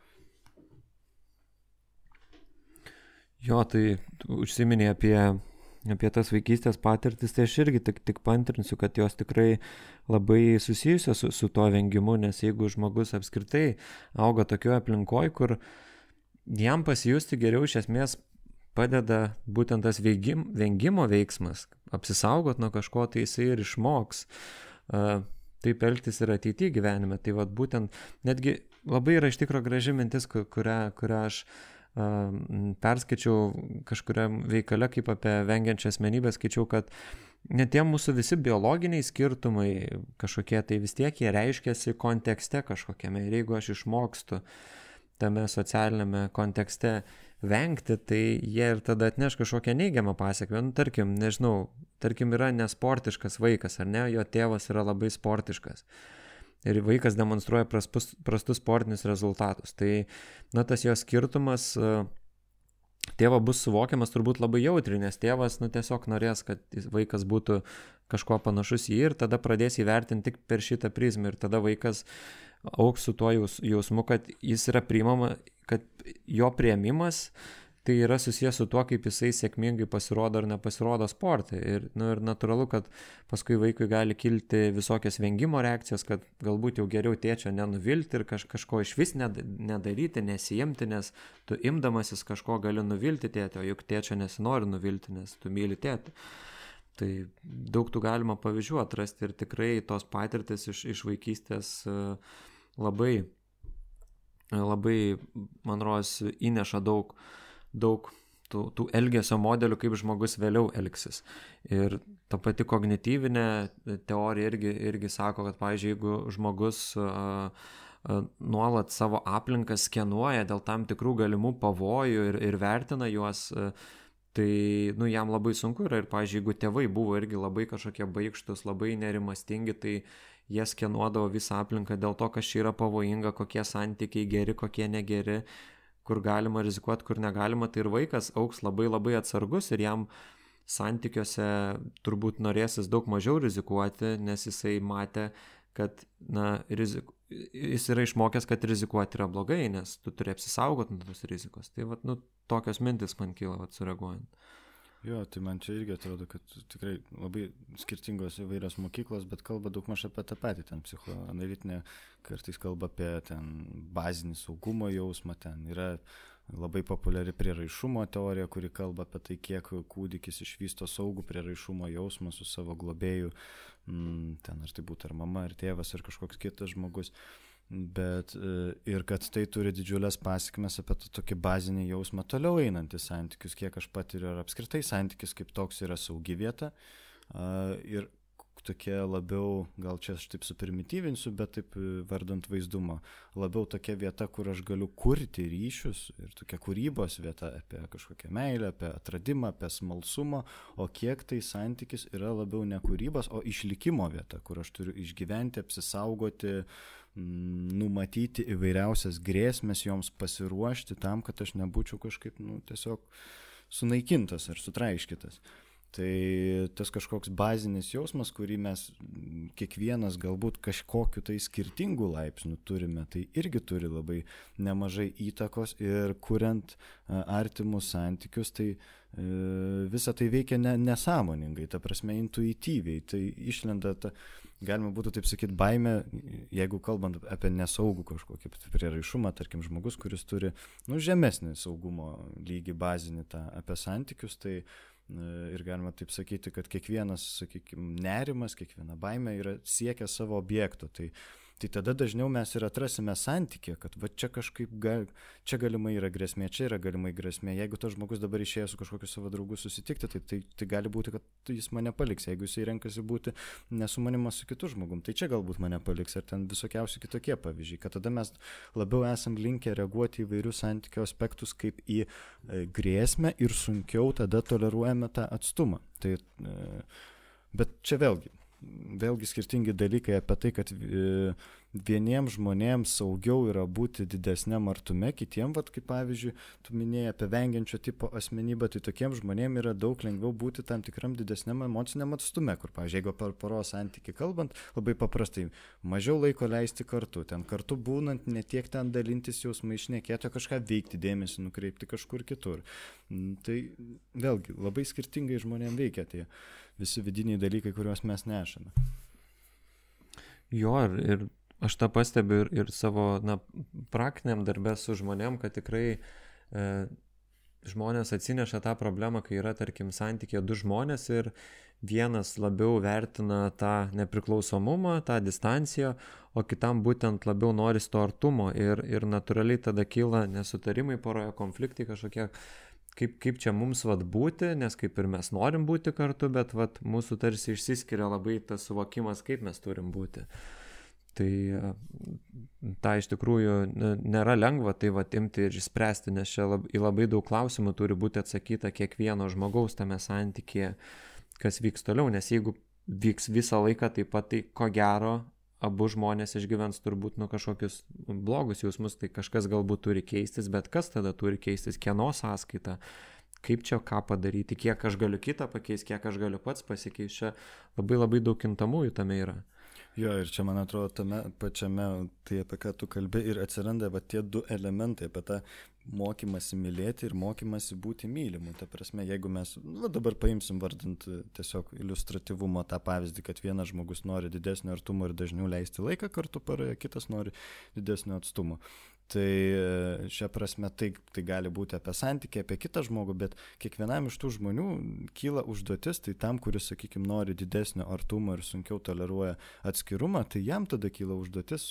Jo, tai užsiminė apie tas vaikystės patirtis, tai aš irgi tik paantrinsiu, kad jos tikrai labai susijusios su to vengimu, nes jeigu žmogus apskritai auga tokioje aplinkoje, kur jam pasijusti geriau iš esmės padeda būtent tas vengimo veiksmas, apsisaugot nuo kažko, tai jisai ir išmoks taip elgtis ir ateityje gyvenime. Tai vat būtent netgi labai yra iš tikro graži mintis, kurią aš perskaičiau kažkuriam veikale kaip apie vengiančią asmenybę, skaičiau, kad net tie mūsų visi biologiniai skirtumai kažkokie, tai vis tiek jie reiškiasi kontekste kažkokiame. Ir jeigu aš išmokstu tame socialinėme kontekste vengti, tai jie ir tada atneš kažkokią neigiamą pasekmę. Tarkim yra nesportiškas vaikas, ar ne, jo tėvas yra labai sportiškas. Ir vaikas demonstruoja prastus sportinius rezultatus. Tai, tas jo skirtumas tėvo bus suvokiamas turbūt labai jautri, nes tėvas, tiesiog norės, kad vaikas būtų kažkuo panašus į jį ir tada pradės įvertinti tik per šitą prizmę. Ir tada vaikas augs su tuo jausmu, kad jis yra priimama, kad jo priėmimas tai yra susijęs su tuo, kaip jisai sėkmingai pasirodo ar nepasirodo sporte. Ir natūralu, kad paskui vaikui gali kilti visokios vengimo reakcijos, kad galbūt jau geriau tėčio nenuvilti ir kažko iš vis nedaryti, nesijimti, nes tu imdamasis kažko gali nuvilti tėtį, o juk tėčio nesinori nuvilti, nes tu myli tėtį. Tai daug tų galima pavyzdžių atrasti ir tikrai tos patirtis iš vaikystės labai, man rodos, įneša daug tų elgesio modelių, kaip žmogus vėliau elgsis. Ir ta pati kognityvinė teorija irgi sako, kad, pavyzdžiui, jeigu žmogus nuolat savo aplinką skenuoja dėl tam tikrų galimų pavojų ir vertina juos, tai jam labai sunku yra. Ir, pavyzdžiui, jeigu tėvai buvo irgi labai kažkokie baikštus, labai nerimastingi, tai jie skenuodavo visą aplinką dėl to, kas čia yra pavojinga, kokie santykiai geri, kokie negeri, kur galima rizikuoti, kur negalima, tai ir vaikas augs labai atsargus ir jam santykiuose turbūt norėsis daug mažiau rizikuoti, nes jisai matė, kad jis yra išmokęs, kad rizikuoti yra blogai, nes tu turi apsisaugoti nuo tos rizikos. Tai tokios mintis man kyla sureaguojant. Jo, tai man čia irgi atrodo, kad tikrai labai skirtingos įvairios mokyklos, bet kalba daug maž apie tą patį, ten psichoanalitinė kartais kalba apie ten bazinį saugumo jausmą, ten yra labai populiari prieraišumo teorija, kuri kalba apie tai, kiek kūdikis išvysto saugų prieraišumo jausmą su savo globėju, ten ar tai būtų ar mama, ar tėvas, ar kažkoks kitas žmogus. Bet ir kad tai turi didžiulės pasekmes apie tokį bazinį jausmą toliau einant į santykius, kiek aš patiriu, ar apskritai santykis kaip toks yra saugi vieta ir tokia labiau, gal čia aš taip suprimityvinsiu, bet taip vardant vaizdumo, labiau tokia vieta, kur aš galiu kurti ryšius ir tokia kūrybos vieta apie kažkokią meilę, apie atradimą, apie smalsumą, o kiek tai santykis yra labiau ne kūrybos, o išlikimo vieta, kur aš turiu išgyventi, apsisaugoti, numatyti įvairiausias grėsmės, joms pasiruošti tam, kad aš nebūčiau kažkaip tiesiog sunaikintas ar sutraiškytas. Tai tas kažkoks bazinis jausmas, kurį mes kiekvienas galbūt kažkokiu tai skirtingų laipsnių turime, tai irgi turi labai nemažai įtakos ir kuriant artimus santykius, tai visa tai veikia nesąmoningai, ta prasme intuityviai, tai išlenda galima būtų taip sakyti, baimė, jeigu kalbant apie nesaugų kažkokį prieraišumą, tarkim, žmogus, kuris turi žemesnį saugumo lygį bazinį apie santykius, tai ir galima taip sakyti, kad kiekvienas, sakykime, nerimas, kiekviena baimė yra siekia savo objekto. Tai tada dažniau mes ir atrasime santykį, kad va čia kažkaip čia galimai yra grėsmė, čia yra galimai grėsmė. Jeigu tas žmogus dabar išėjo su kažkokiu savo draugu susitikti, tai gali būti, kad jis mane paliks. Jeigu jisai renkasi būti ne su manim, su kitu žmogum, tai čia galbūt mane paliks. Ar ten visokiausi kitokie pavyzdžiai. Kad tada mes labiau esam linkę reaguoti į vairius santykio aspektus kaip į grėsmę ir sunkiau tada toleruojame tą atstumą. Bet čia vėlgi skirtingi dalykai apie tai, kad vieniems žmonėms saugiau yra būti didesniam artume, kitiems, kaip pavyzdžiui, tu minėjai apie vengiančio tipo asmenybę, tai tokiems žmonėms yra daug lengviau būti tam tikram didesniam emociniam atstume, kur, pavyzdžiui, jeigu per poros santykį kalbant, labai paprastai, mažiau laiko leisti kartu, ten kartu būnant, ne tiek ten dalintis jausmai, šnekėti, kažką veikti, dėmesį nukreipti kažkur kitur. Tai vėlgi, labai skirtingai žmonėms veikia tie visi vidiniai dalykai, kuriuos mes nešame. Jo, ir aš tą pastebiu ir savo praktiniam darbę su žmonėm, kad tikrai žmonės atsineša tą problemą, kai yra, tarkim, santykė du žmonės ir vienas labiau vertina tą nepriklausomumą, tą distanciją, o kitam būtent labiau norisi to artumo ir natūraliai tada kyla nesutarimai poroje, konfliktai kažkokie, kaip čia mums būti, nes kaip ir mes norim būti kartu, bet mūsų tarsi išsiskiria labai tas suvokimas, kaip mes turim būti. Tai tą iš tikrųjų nėra lengva tai imti ir išspręsti, nes čia į labai daug klausimų turi būti atsakyta kiekvieno žmogaus tame santykėje, kas vyks toliau, nes jeigu vyks visą laiką taip pat, tai ko gero abu žmonės išgyvens turbūt kažkokius blogus jausmus, tai kažkas galbūt turi keistis, bet kas tada turi keistis, kieno sąskaita, kaip čia ką padaryti, kiek aš galiu kitą pakeisti, kiek aš galiu pats pasikeisti, čia labai daug kintamųjų tame yra. Jo, ir čia, man atrodo, tame pačiame, tai apie ką tu kalbi, ir atsiranda va tie du elementai apie tą mokymasi mylėti ir mokymasi būti mylimu. Ta prasme, jeigu mes, dabar paimsim vardant tiesiog iliustratyvumo tą pavyzdį, kad vienas žmogus nori didesnio artumo ir dažniau leisti laiką kartu paroje, kitas nori didesnio atstumo. Tai šia prasme tai gali būti apie santykį, apie kitą žmogų, bet kiekvienam iš tų žmonių kyla užduotis, tai tam, kuris, sakykime, nori didesnio artumo ir sunkiau toleruoja atskirumą, tai jam tada kyla užduotis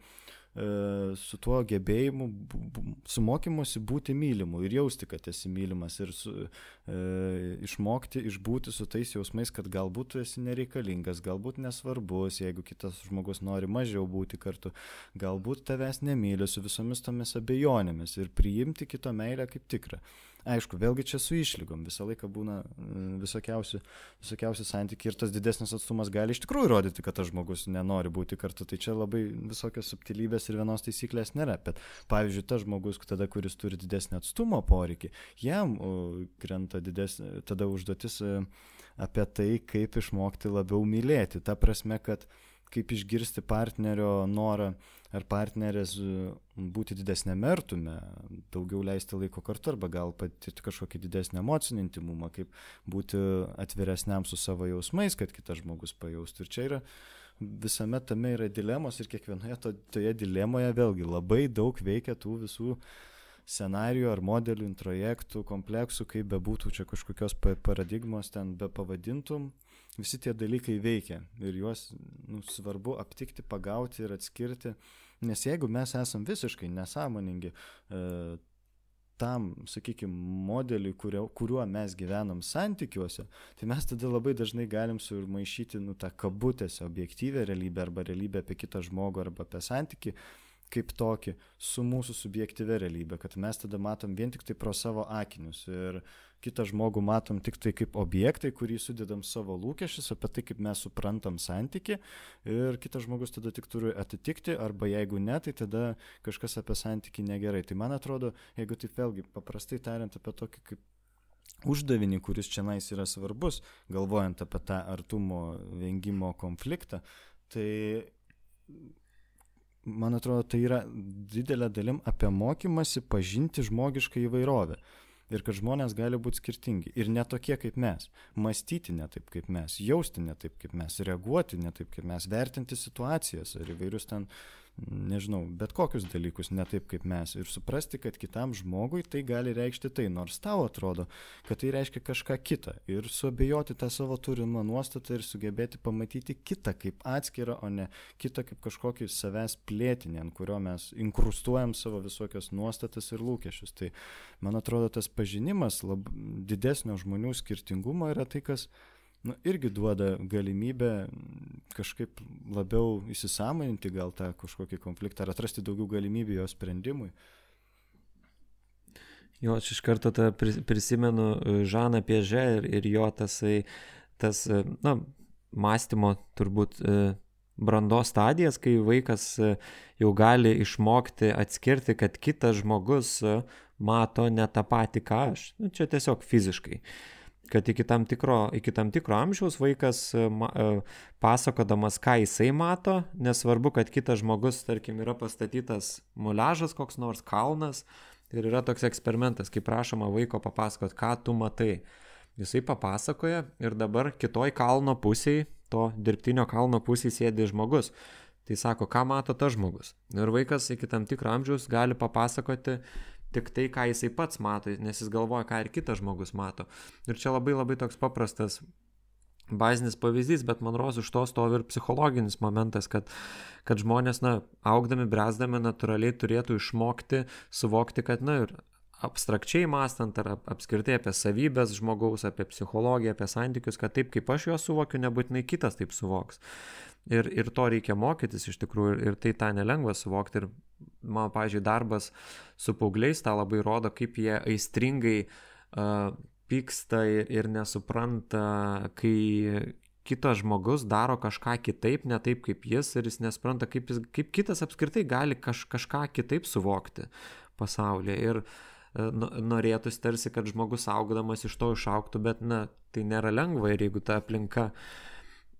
su tuo gebėjimu, su mokymusi būti mylimu ir jausti, kad esi mylimas ir išmokti, išbūti su tais jausmais, kad galbūt tu esi nereikalingas, galbūt nesvarbus, jeigu kitas žmogus nori mažiau būti kartu, galbūt tavęs nemyli, su visomis tomis abejonėmis ir priimti kito meilę kaip tikrą. Aišku, vėlgi čia su išlygom, visą laiką būna visokiausi santykiai ir tas didesnis atstumas gali iš tikrųjų rodyti, kad tas žmogus nenori būti kartu, tai čia labai visokios subtilybės ir vienos taisyklės nėra, bet pavyzdžiui, tas žmogus, tada, kuris turi didesnį atstumo poreikį, jam krenta tada užduotis apie tai, kaip išmokti labiau mylėti, ta prasme, kad kaip išgirsti partnerio norą ar partnerės būti didesnėme artume, daugiau leisti laiko kartu arba gal patirti kažkokį didesnį emocinį intimumą, kaip būti atviresniam su savo jausmais, kad kitas žmogus pajaustų. Ir čia yra visame tame yra dilemos ir kiekvienoje toje dilemoje vėlgi labai daug veikia tų visų scenarijų ar modelių, introjektų, kompleksų, kaip bebūtų čia kažkokios paradigmos ten be pavadintum. Visi tie dalykai veikia ir juos svarbu aptikti, pagauti ir atskirti, nes jeigu mes esam visiškai nesąmoningi tam, sakykime, modeliui, kuriuo mes gyvenam santykiuose, tai mes tada labai dažnai galim sumaišyti tą kabutėse objektyvę realybę arba realybę apie kitą žmogų arba apie santykį kaip tokį su mūsų subjektyvia realybė, kad mes tada matom vien tik tai pro savo akinius ir kitą žmogų matom tik tai kaip objektai, kurį sudedam savo lūkesčius apie tai, kaip mes suprantam santykį ir kitas žmogus tada tik turi atitikti arba jeigu ne, tai tada kažkas apie santykį negerai. Tai man atrodo, jeigu taip vėlgi paprastai tariant apie tokį kaip uždavinį, kuris čianais yra svarbus, galvojant apie tą artumo vengimo konfliktą, tai man atrodo, tai yra didelė dalim apie mokymasi pažinti žmogišką įvairovę. Ir kad žmonės gali būti skirtingi. Ir ne tokie kaip mes. Mąstyti ne taip kaip mes. Jausti ne taip kaip mes. Reaguoti ne taip kaip mes. Vertinti situacijas ar įvairius ten, nežinau, bet kokius dalykus ne taip kaip mes. Ir suprasti, kad kitam žmogui tai gali reikšti tai. Nors tau atrodo, kad tai reiškia kažką kitą. Ir suabejoti tą savo turimą nuostatą ir sugebėti pamatyti kitą kaip atskirą, o ne kitą kaip kažkokį savęs plėtinį, ant kurio mes inkrustuojam savo visokias nuostatas ir lūkesčius. Tai man atrodo, tas pažinimas didesnio žmonių skirtingumo yra tai, kas irgi duoda galimybę kažkaip labiau įsisąmoninti gal tą kažkokį konfliktą ar atrasti daugiau galimybių jo sprendimui. Jo, aš iš karto prisimenu Žaną Piažę ir jo tas mąstymo turbūt brandos stadijas, kai vaikas jau gali išmokti atskirti, kad kitas žmogus mato ne tą patį, ką aš. Čia tiesiog fiziškai. Kad iki tam tikro amžiaus vaikas pasakodamas, ką jisai mato, nesvarbu, kad kitas žmogus, tarkim, yra pastatytas muliažas koks nors kalnas ir yra toks eksperimentas, kai prašoma vaiko papasakot, ką tu matai. Jisai papasakoja ir dabar kitoj kalno pusėj, to dirbtinio kalno pusėj sėdi žmogus. Tai sako, ką mato tas žmogus. Ir vaikas iki tam tikro amžiaus gali papasakoti tik tai, ką jisai pats mato, nes jis galvoja, ką ir kitas žmogus mato. Ir čia labai labai toks paprastas bazinis pavyzdys, bet man rodos už to stovi ir psichologinis momentas, kad žmonės, augdami, bręsdami natūraliai turėtų išmokti, suvokti, kad, ir abstrakčiai mąstant ar apskritai apie savybės žmogaus, apie psichologiją, apie santykius, kad taip, kaip aš juos suvokiu, nebūtinai kitas taip suvoks. Ir to reikia mokytis iš tikrųjų ir tai tą nelengva suvokti. Ir man, pavyzdžiui, darbas su paaugliais tą labai rodo, kaip jie aistringai pyksta ir nesupranta, kai kitas žmogus daro kažką kitaip, ne taip kaip jis, ir jis nesupranta, kaip kitas apskritai gali kažką kitaip suvokti pasaulyje. Ir norėtųsi tarsi, kad žmogus augdamas iš to išaugtų, bet tai nėra lengva ir jeigu ta aplinka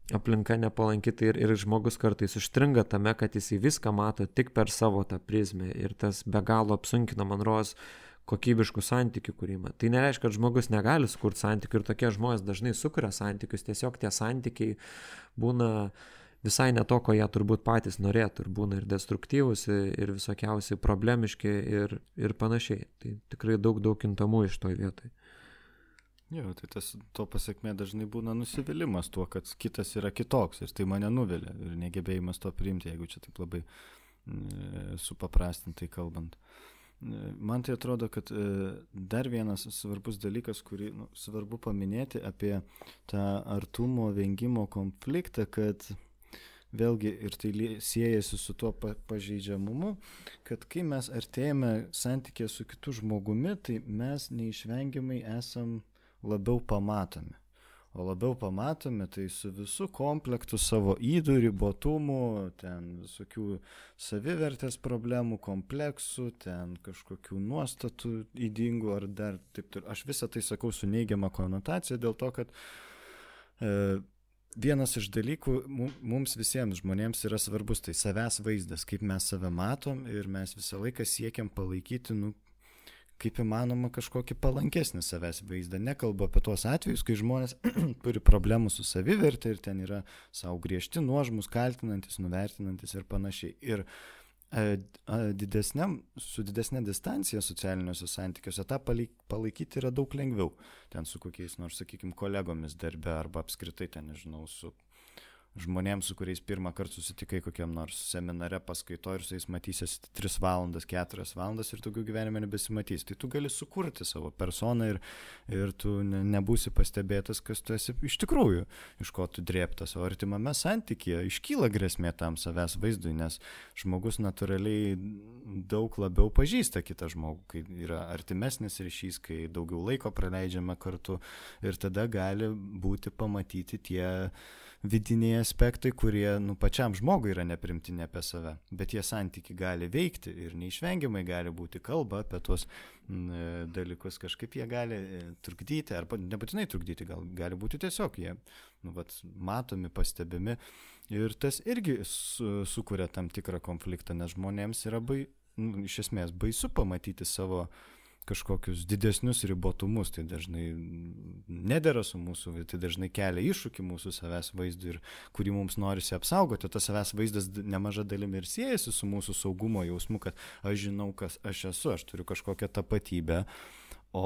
aplinka nepalanki, tai ir žmogus kartais užstringa tame, kad jis viską mato tik per savo tą prizmę ir tas be galo apsunkina, man rodos, kokybiškų santykių kūrimą. Tai nereiškia, kad žmogus negali sukurti santykių ir tokie žmonės dažnai sukuria santykius, tiesiog tie santykiai būna visai ne to, ko jie turbūt patys norėtų ir būna ir destruktyvūs, ir visokiausi problemiški ir panašiai. Tai tikrai daug kintamų iš toj vietoj. Jo, tai to pasiekmė dažnai būna nusivylimas tuo, kad kitas yra kitoks ir tai mane nuvilia ir negebėjimas to priimti, jeigu čia taip labai supaprastintai kalbant. Man tai atrodo, kad dar vienas svarbus dalykas, kurį svarbu paminėti apie tą artumo vengimo konfliktą, kad vėlgi ir tai siejasi su tuo pažeidžiamumu, kad kai mes artėjame santykėje su kitu žmogumi, tai mes neišvengiamai esam labiau pamatomi. O labiau pamatome tai su visų komplektų savo ydų, ribotumų, ten visokių savivertės problemų, kompleksų, ten kažkokių nuostatų ydingų ar dar taip. Aš visą tai sakau su neigiama konotacija dėl to, kad vienas iš dalykų mums visiems žmonėms yra svarbus, tai savęs vaizdas, kaip mes save matom ir mes visą laiką siekiam palaikyti, kaip įmanoma kažkokį palankesnį savęs vaizdą. Nekalbu apie tuos atvejus, kai žmonės turi problemų su savivertė ir ten yra savo griežti, nuožmus, kaltinantis, nuvertinantis ir panašiai. Ir su didesnė distancija socialiniuose santykiuose tą palaikyti yra daug lengviau. Ten su kokiais nors, sakykime, kolegomis darbe arba apskritai ten, nežinau, su žmonėms, su kuriais pirmą kartą susitikai kokiam nors seminare paskaito ir su jais matysies 3 valandas, 4 valandas ir daugiau gyvenime nebesimatys. Tai tu gali sukurti savo personą ir tu nebūsi pastebėtas, kas tu esi iš tikrųjų, iš ko tu drėbtas. O artimame santykyje iškyla grėsmė tam savęs vaizdui, nes žmogus natūraliai daug labiau pažįsta kitą žmogų, kai yra artimesnis ryšys, kai daugiau laiko praleidžiama kartu ir tada gali būti pamatyti tie vidiniai aspektai, kurie pačiam žmogui yra neprimtini apie save, bet jie santykiai gali veikti ir neišvengiamai gali būti kalba apie tuos dalykus, kažkaip jie gali trukdyti, arba nebūtinai trukdyti, gali būti tiesiog jie matomi, pastebimi ir tas irgi sukuria tam tikrą konfliktą, nes žmonėms yra iš esmės baisu pamatyti savo kažkokius didesnius ribotumus, tai dažnai nedera su mūsų, tai dažnai kelia iššūkį mūsų savęs vaizdui ir kurį mums norisi apsaugoti, o tas savęs vaizdas nemaža dalimi ir siejasi su mūsų saugumo jausmu, kad aš žinau, kas aš esu, aš turiu kažkokią tapatybę, o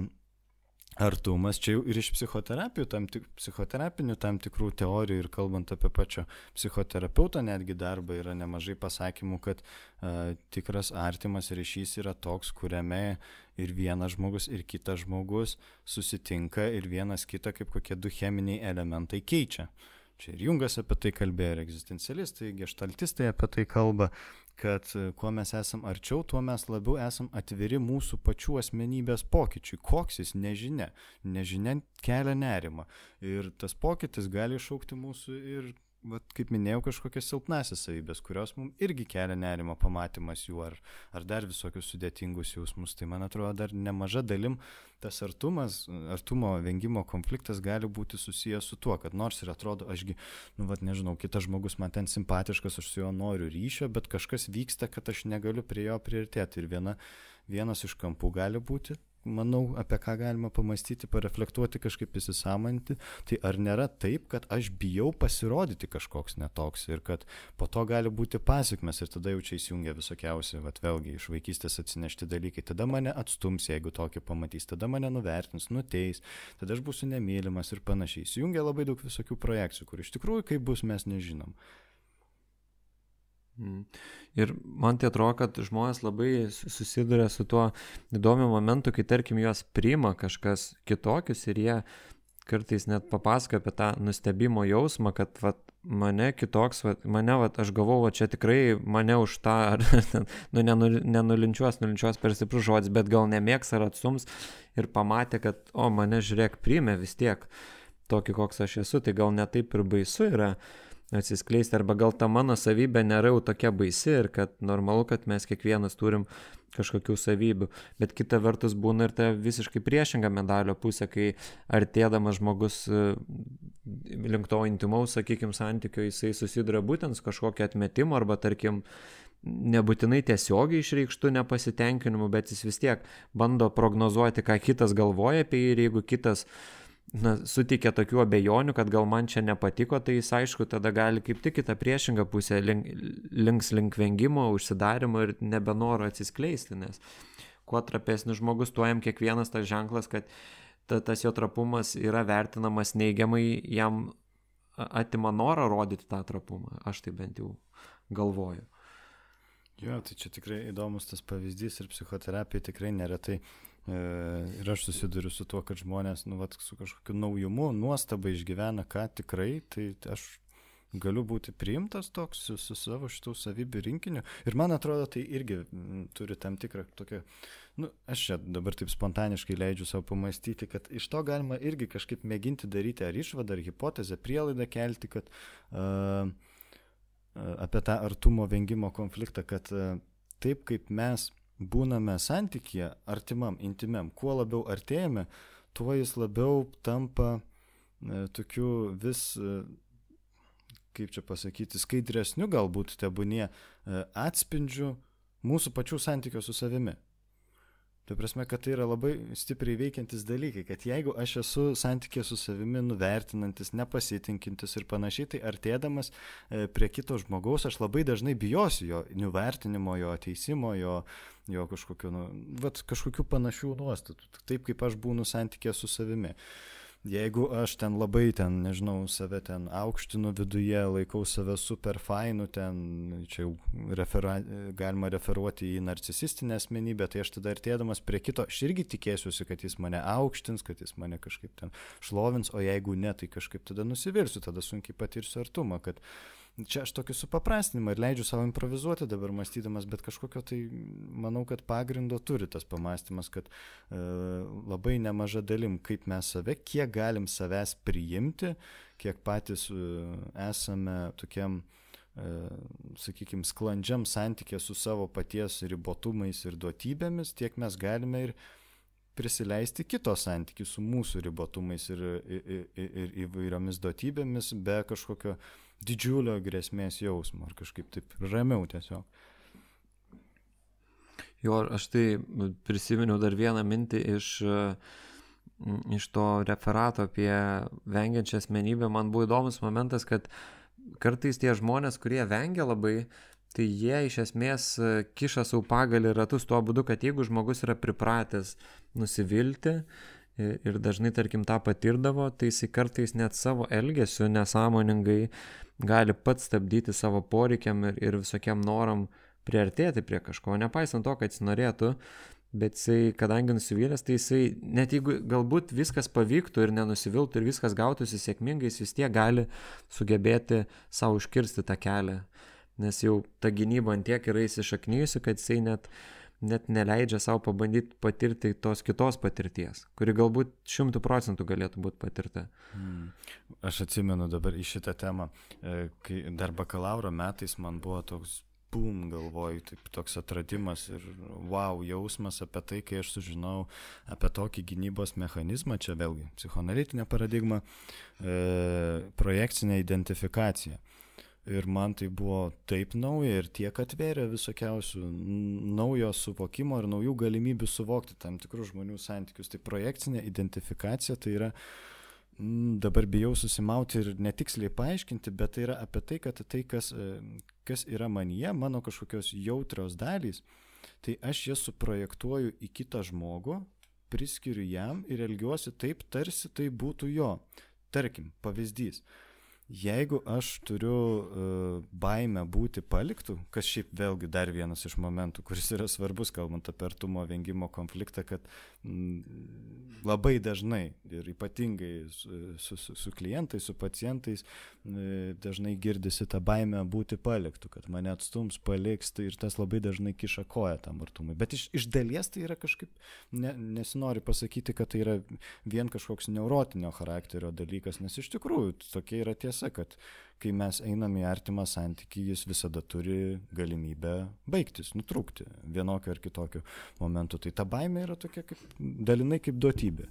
artumas čia jau ir iš psichoterapinių tam tikrų teorijų ir kalbant apie pačio psichoterapeuto netgi darbą yra nemažai pasakymų, kad tikras artimas ryšys yra toks, kuriame ir vienas žmogus ir kitas žmogus susitinka ir vienas kitą kaip kokie 2 cheminiai elementai keičia. Čia ir Jungas apie tai kalbėjo, ir egzistencialistai, geštaltistai apie tai kalba, kad kuo mes esam arčiau, tuo mes labiau esam atviri mūsų pačių asmenybės pokyčiui. Koks jis nežinia. Nežinia kelia nerimą. Ir tas pokytis gali iššaukti mūsų ir, kaip minėjau, kažkokias silpnasias savybės, kurios mums irgi kelia nerimą pamatymas jų ar dar visokius sudėtingus jausmus. Tai man atrodo, dar nemaža dalim tas artumo vengimo konfliktas gali būti susijęs su tuo, kad nors ir atrodo, ašgi, nežinau, kitas žmogus man ten simpatiškas, aš su juo noriu ryšio, bet kažkas vyksta, kad aš negaliu prie jo priartėti. Ir vienas iš kampų gali būti, manau, apie ką galima pamastyti, pareflektuoti, kažkaip įsisąmoninti, tai ar nėra taip, kad aš bijau pasirodyti kažkoks netoks ir kad po to gali būti pasekmes ir tada jau čia įsijungia visokiausi, vėlgi iš vaikystės atsinešti dalykai, tada mane atstums, jeigu tokį pamatys, tada mane nuvertins, nuteis, tada aš būsiu nemylimas ir panašiai. Įsijungia labai daug visokių projekcijų, kur iš tikrųjų kaip bus mes nežinom. Ir man tai atrodo, kad žmonės labai susiduria su tuo įdomiu momentu, kai tarkim juos priima kažkas kitokius ir jie kartais net papasakoja apie tą nustebimo jausmą, kad mane kitoks, aš galvoju, čia tikrai mane už tą, ar nenulinčiuos per stiprus žodis, bet gal nemėgs ar atstums ir pamatė, kad mane žiūrėk priėmė vis tiek tokį, koks aš esu, tai gal ne taip ir baisu yra. atsiskleisti, arba gal ta mano savybė nėra jau tokia baisi ir kad normalu, kad mes kiekvienas turim kažkokių savybių, bet kita vertus būna ir ta visiškai priešinga medalio pusė, kai artėdamas žmogus link to intimaus, sakykime, santykio, jisai susiduria būtent su kažkokia atmetimu arba, tarkim, nebūtinai tiesiogiai išreikštų nepasitenkinimu, bet jis vis tiek bando prognozuoti, ką kitas galvoja apie jį, ir jeigu kitas suteikia tokių abejonių, kad gal man čia nepatiko, tai jis aišku tada gali kaip tik kitą priešingą pusę link vengimo, užsidarimo ir nebenoro atsiskleisti, nes kuo trapesnis žmogus, tuo jam kiekvienas tas ženklas, kad tas jo trapumas yra vertinamas neigiamai, jam atima norą rodyti tą trapumą, aš tai bent jau galvoju. Jo, tai čia tikrai įdomus tas pavyzdys ir psichoterapija tikrai neretai. Ir aš susiduriu su tuo, kad žmonės su kažkokiu naujumu, nuostaba išgyvena, ką tikrai, tai aš galiu būti priimtas toks su savo šitų savybių rinkiniu. Ir man atrodo, tai irgi turi tam tikrą tokią, aš čia dabar taip spontaniškai leidžiu savo pamastyti, kad iš to galima irgi kažkaip mėginti daryti ar išvadą, ar hipotezę, prielaidą kelti, kad apie tą artumo vengimo konfliktą, kad taip kaip mes būname santykyje artimam, intimiam, kuo labiau artėjame, tuo jis labiau tampa tokiu vis, kaip čia pasakyti, skaidresniu galbūt tebūnie atspindžiu mūsų pačių santykio su savimi. Tai prasme, kad tai yra labai stipriai veikiantis dalykai, kad jeigu aš esu santykė su savimi nuvertinantis, nepasitinkintis ir panašiai, tai artėdamas prie kito žmogaus, aš labai dažnai bijosiu jo nuvertinimo, jo teisimo, jo kažkokių panašių nuostatų, taip kaip aš būnu santykė su savimi. Jeigu aš ten labai save ten aukštinu viduje, laikau save super fainu, čia jau galima referuoti į narcisistinę asmenybę, tai aš tada artėdamas prie kito, aš irgi tikėsiuosi, kad jis mane aukštins, kad jis mane kažkaip ten šlovins, o jeigu ne, tai kažkaip tada nusivirsiu, tada sunkiai patirsiu artumą, kad čia aš tokį supaprastinimą ir leidžiu savo improvizuoti dabar mąstydamas, bet kažkokio tai, manau, kad pagrindo turi tas pamąstymas, kad labai nemaža dalim, kaip mes save, kiek galim savęs priimti, kiek patys esame tokiam, sakykime, sklandžiam santykė su savo paties ribotumais ir duotybėmis, tiek mes galime ir prisileisti kito santykį su mūsų ribotumais ir įvairiomis duotybėmis be kažkokio didžiulio grėsmės jausmo, ar kažkaip taip ramiau tiesiog. Jo, aš tai prisiminiau dar vieną mintį iš to referato apie vengiančią asmenybę. Man buvo įdomus momentas, kad kartais tie žmonės, kurie vengia labai, tai jie iš esmės kiša savo pagalį ratus tuo būdu, kad jeigu žmogus yra pripratęs nusivilti ir dažnai, tarkim, tą patirdavo, tai jis kartais net savo elgesiu nesąmoningai gali pats stabdyti savo poreikiam ir visokiam noram priartėti prie kažko, nepaisant to, kad jis norėtų, bet jisai, kadangi nusivylęs, tai jisai, net jeigu galbūt viskas pavyktų ir nenusiviltų ir viskas gautųsi sėkmingai, jis vis tiek gali sugebėti savo užkirsti tą kelią, nes jau ta gynyba ant tiek yra įsišaknyjusi, kad jisai net neleidžia savo pabandyti patirti tos kitos patirties, kuri galbūt 100% galėtų būti patirta. Aš atsimenu dabar į šitą temą, kai dar bakalauro metais man buvo toks galvoju, toks atradimas ir wow jausmas apie tai, kai aš sužinau apie tokį gynybos mechanizmą, čia vėlgi psichoanalitinė paradigma, projekcinė identifikacija. Ir man tai buvo taip nauja ir tiek atvėrė visokiausių naujo suvokimo ir naujų galimybių suvokti tam tikrų žmonių santykius. Tai projekcinė identifikacija tai yra, dabar bijau susimauti ir netiksliai paaiškinti, bet tai yra apie tai, kad tai, kas yra manyje, mano kažkokios jautrios dalys, tai aš jas suprojektuoju į kitą žmogų, priskiriu jam ir elgiuosi taip, tarsi tai būtų jo. Tarkim, pavyzdys. Jeigu aš turiu baimę būti paliktų, kas šiaip vėlgi dar vienas iš momentų, kuris yra svarbus, kalbant apie artumo vengimo konfliktą, kad labai dažnai ir ypatingai su klientais, su pacientais dažnai girdisi tą baimę būti paliktų, kad mane atstums, paliks, tai ir tas labai dažnai kiša koją tam artumui. Bet iš dalies tai yra kažkaip, nesinori pasakyti, kad tai yra vien kažkoks neurotinio charakterio dalykas, nes iš tikrųjų tokia yra tiesa. tiesa, kad kai mes einam į artimą santykį, jis visada turi galimybę baigtis, nutrūkti vienokiu ar kitokiu momentu. Tai ta baimė yra tokia dalinai kaip duotybė.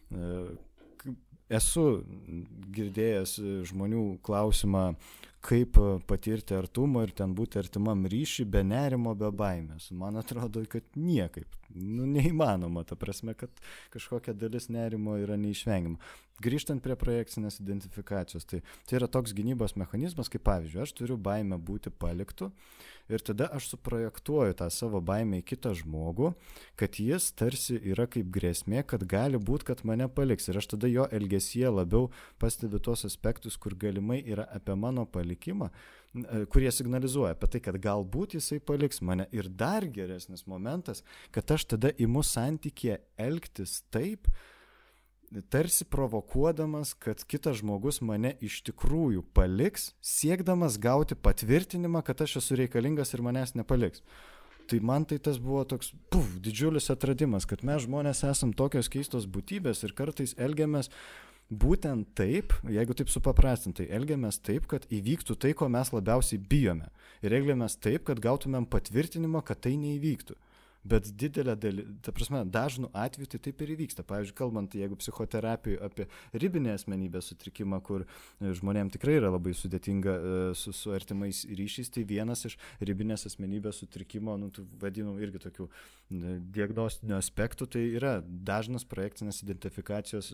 Esu girdėjęs žmonių klausimą, kaip patirti artumą ir ten būti artimam ryšį be nerimo, be baimės. Man atrodo, kad niekaip. Neįmanoma, ta prasme, kad kažkokia dalis nerimo yra neišvengiama. Grįžtant prie projekcinės identifikacijos, tai yra toks gynybos mechanizmas, kaip pavyzdžiui, aš turiu baimę būti paliktu ir tada aš suprojektuoju tą savo baimę į kitą žmogų, kad jis tarsi yra kaip grėsmė, kad gali būti, kad mane paliks. Ir aš tada jo elgesyje labiau pastebiu tos aspektus, kur galimai yra apie mano palikimą, kurie signalizuoja apie tai, kad galbūt jisai paliks mane. Ir dar geresnis momentas, kad aš tada imu santykėje elgtis taip, tarsi provokuodamas, kad kitas žmogus mane iš tikrųjų paliks, siekdamas gauti patvirtinimą, kad aš esu reikalingas ir manęs nepaliks. Tai man tai tas buvo toks didžiulis atradimas, kad mes žmonės esam tokios keistos būtybės ir kartais elgiamės būtent taip, jeigu taip supaprastintai, elgiamės taip, kad įvyktų tai, ko mes labiausiai bijome. Ir elgiamės taip, kad gautumėm patvirtinimą, kad tai neįvyktų. Bet didelė dalis, ta prasme, dažnu atveju tai taip ir įvyksta. Pavyzdžiui, kalbant, jeigu psichoterapijoje apie ribinę asmenybės sutrikimą, kur žmonėms tikrai yra labai sudėtinga su artimais ryšiais, tai vienas iš ribinės asmenybės sutrikimo, vadinam irgi tokių diagnostinių aspektų, tai yra dažnas projekcinės identifikacijos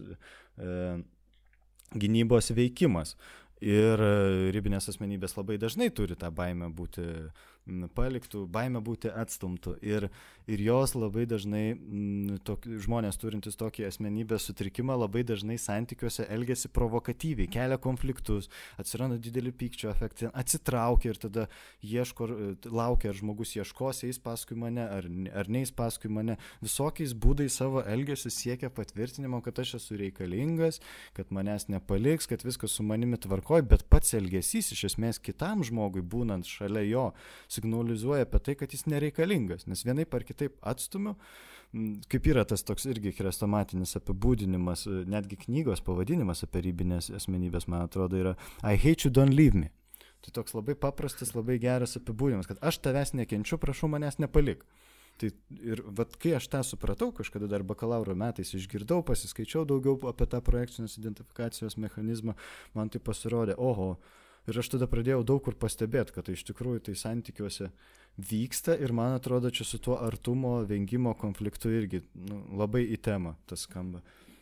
gynybos veikimas. Ir ribinės asmenybės labai dažnai turi tą baimę būti paliktų, baimę būti atstumtų. Ir jos labai dažnai, žmonės turintys tokį asmenybės sutrikimą, labai dažnai santykiuose elgiasi provokatyviai, kelia konfliktus, atsiranda dideli pykčio efektai, atsitraukia ir tada ieško, laukia, ar žmogus ieškos, eis paskui mane, ar neis paskui mane. Visokiais būdais savo elgesiu siekia patvirtinimo, kad aš esu reikalingas, kad manęs nepaliks, kad viskas su manimi tvarkoj, bet pats elgesys iš esmės kitam žmogui, būnant šalia jo, signalizuoja apie tai, kad jis nereikalingas, nes vienaip ar kitaip atstumiu, kaip yra tas toks irgi chrestomatinis apibūdinimas, netgi knygos pavadinimas apie ribinės asmenybės, man atrodo, yra I hate you, don't leave me. Tai toks labai paprastas, labai geras apibūdinimas, kad aš tavęs nekenčiu, prašau manęs nepalik. Tai ir kai aš tą supratau, kažkada dar bakalauro metais išgirdau, pasiskaičiau daugiau apie tą projekcinės identifikacijos mechanizmą, man tai pasirodė, oho. Ir aš tada pradėjau daug kur pastebėti, kad tai iš tikrųjų tai santykiuose vyksta ir man atrodo, čia su tuo artumo, vengimo konfliktu irgi labai į temą tas skamba.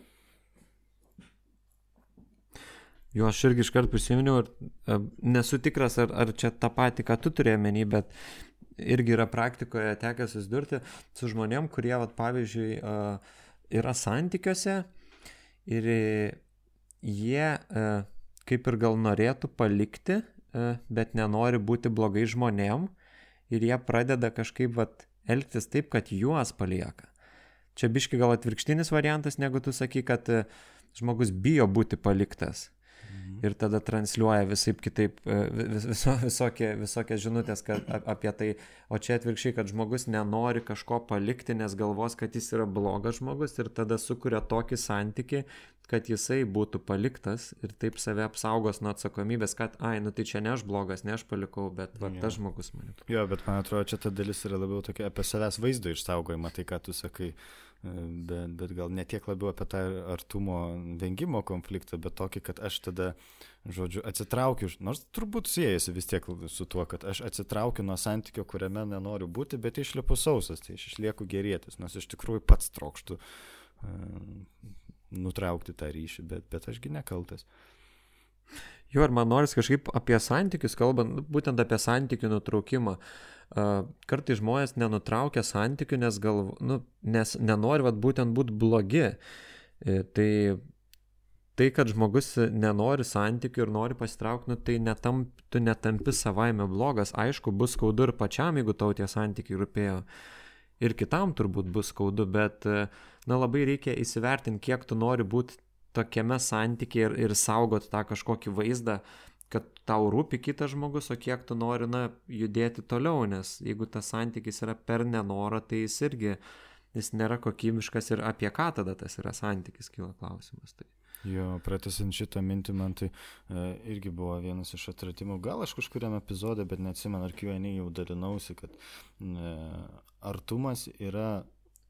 Jo, aš irgi iškart prisiminiau ir nesu tikras, ar čia tą patį, ką tu turėjai menį, bet irgi yra praktikoje tekę susidurti su žmonėm, kurie, pavyzdžiui, yra santykiuose ir jie kaip ir gal norėtų palikti, bet nenori būti blogai žmonėm ir jie pradeda kažkaip elgtis taip, kad juos palieka. Čia biški gal atvirkštinis variantas, negu tu sakai, kad žmogus bijo būti paliktas. Ir tada transliuoja visaip kitaip visokias žinutės apie tai, o čia atvirkščiai, kad žmogus nenori kažko palikti, nes galvos, kad jis yra blogas žmogus ir tada sukuria tokį santykį, kad jisai būtų paliktas ir taip save apsaugos nuo atsakomybės, kad tai čia ne aš blogas, ne aš palikau, bet tas žmogus mane. Jo, bet man atrodo, čia ta dalis yra labiau tokia apie savęs vaizdo išsaugojimą, tai ką tu sakai. Bet gal ne tiek labiau apie tą artumo vengimo konfliktą, bet tokį, kad aš tada, žodžiu, atsitraukiu, nors turbūt siejasi vis tiek su tuo, kad aš atsitraukiu nuo santykio, kuriame nenoriu būti, bet išlipu sausas, tai aš išlieku gerėtis, nors iš tikrųjų pats trokštų nutraukti tą ryšį, bet ašgi nekaltas. Jo, ir man noris kažkaip apie santykius, kalbant, būtent apie santykių nutraukimą. Kartais žmonės nenutraukia santykių, nes nenori būtent būti blogi. Tai, kad žmogus nenori santykių ir nori pasitraukti, tai tu netampi savaime blogas. Aišku, bus skaudu ir pačiam, jeigu tau tie santykiai rūpėjo. Ir kitam turbūt bus skaudu, bet labai reikia įsivertinti, kiek tu nori būti tokiame santykiai ir saugoti tą kažkokį vaizdą, kad tau rūpi kitas žmogus, o kiek tu nori judėti toliau, nes jeigu tas santykis yra per nenorą, tai jis nėra kokybiškas ir apie ką tada tas yra santykis, kyla klausimas. Tai. Jo, pratęsiant šitą mintį, man tai irgi buvo vienas iš atradimų. Gal aš kažkuriam epizode, bet neatsimenu, ar Q&A jau dalinausi, kad artumas yra,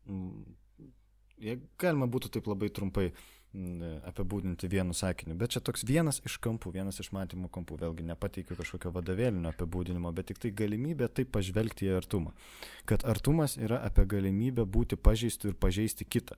galima būtų taip labai trumpai apibūdinti vienu sakiniu, bet čia toks vienas iš kampų, vienas iš matymo kampų, vėlgi nepateikiu kažkokio vadovėlinio apibūdinimo, bet tik tai galimybė taip pažvelgti į artumą. Kad artumas yra apie galimybę būti pažeistu ir pažeisti kitą.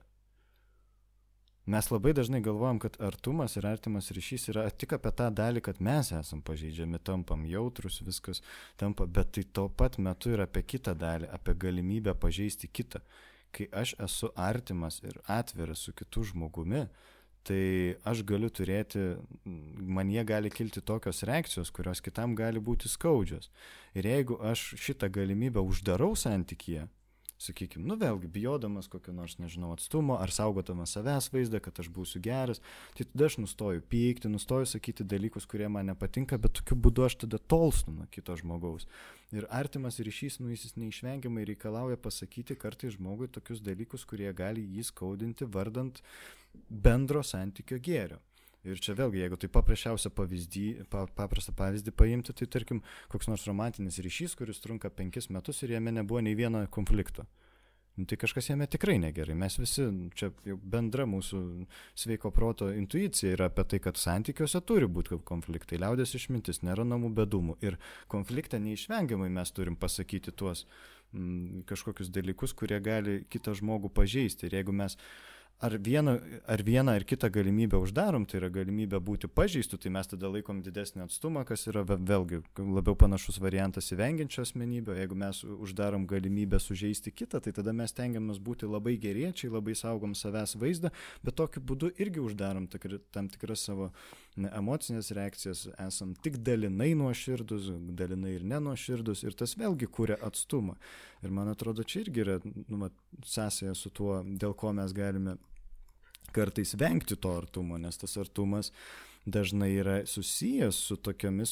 Mes labai dažnai galvojam, kad artumas ir artimas ryšys yra tik apie tą dalį, kad mes esam pažeidžiami, tampam jautrus, viskas tampa, bet tai tuo pat metu yra apie kitą dalį, apie galimybę pažeisti kitą. Kai aš esu artimas ir atviras su kitu žmogumi, tai aš galiu turėti, man jie gali kilti tokios reakcijos, kurios kitam gali būti skaudžios. Ir jeigu aš šitą galimybę uždarau santykyje, sakykime, vėlgi, bijodamas kokio nors, nežinau, atstumo, ar saugodamas savęs vaizdą, kad aš būsiu geras, tai tada aš nustoju pykti, nustoju sakyti dalykus, kurie man nepatinka, bet tokiu būdu aš tada tolstu nuo kito žmogaus. Ir artimas ryšys, jis neišvengiamai reikalauja pasakyti kartais žmogui tokius dalykus, kurie gali jį skaudinti vardant bendro santykio gėrio. Ir čia vėlgi, jeigu tai paprastą pavyzdį paimti, tai tarkim, koks nors romantinis ryšys, kuris trunka 5 metus ir jame nebuvo nei vieno konflikto. Tai kažkas jame tikrai negerai. Mes visi, čia jau bendra mūsų sveiko proto intuicija yra apie tai, kad santykiuose turi būti konfliktai. Liaudės išmintis, nėra namų bedumų. Ir konfliktą neišvengiamai mes turim pasakyti tuos kažkokius dalykus, kurie gali kitą žmogų pažeisti. Ir jeigu mes ar vieną ar kitą galimybę uždarom, tai yra galimybę būti pažeistu, tai mes tada laikom didesnį atstumą, kas yra vėlgi labiau panašus variantas į vengiančią asmenybę. Jeigu mes uždarom galimybę sužeisti kitą, tai tada mes tengiamės būti labai geriečiai, labai saugom savęs vaizdą, bet tokiu būdu irgi uždarom tam tikras savo emocinės reakcijas, esam tik dalinai nuoširdus, dalinai ir nenuoširdus, ir tas vėlgi kuria atstumą. Ir man atrodo, čia irgi yra sąsaja su tuo, dėl ko mes galime kartais vengti to artumo, nes tas artumas dažnai yra susijęs su tokiamis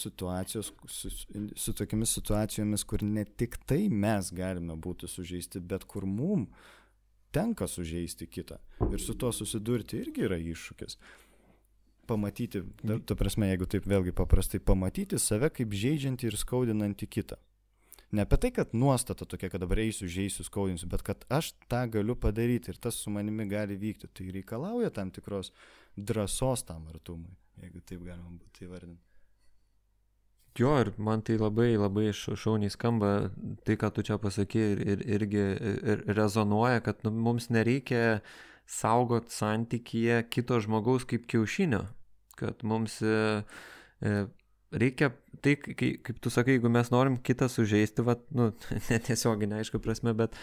situacijomis, kur ne tik tai mes galime būti sužeisti, bet kur mum tenka sužeisti kitą. Ir su to susidurti irgi yra iššūkis. Pamatyti, ta prasme, jeigu taip vėlgi paprastai, pamatyti save kaip žeidžiantį ir skaudinantį kitą. Ne apie tai, kad nuostata tokia, kad dabar eisiu, žeisiu, skaudinsiu, bet kad aš tą galiu padaryti ir tas su manimi gali vykti. Tai reikalauja tam tikros drąsos tam artumui, jeigu taip galima būtų įvardinti. Jo, ir man tai labai, labai šauniai skamba tai, ką tu čia pasakei, ir irgi rezonuoja, kad mums nereikia saugot santykyje kito žmogaus kaip kiaušinio, kad mums reikia, tai kaip tu sakai, jeigu mes norim kitą sužeisti, netiesioginė, aišku, prasme, bet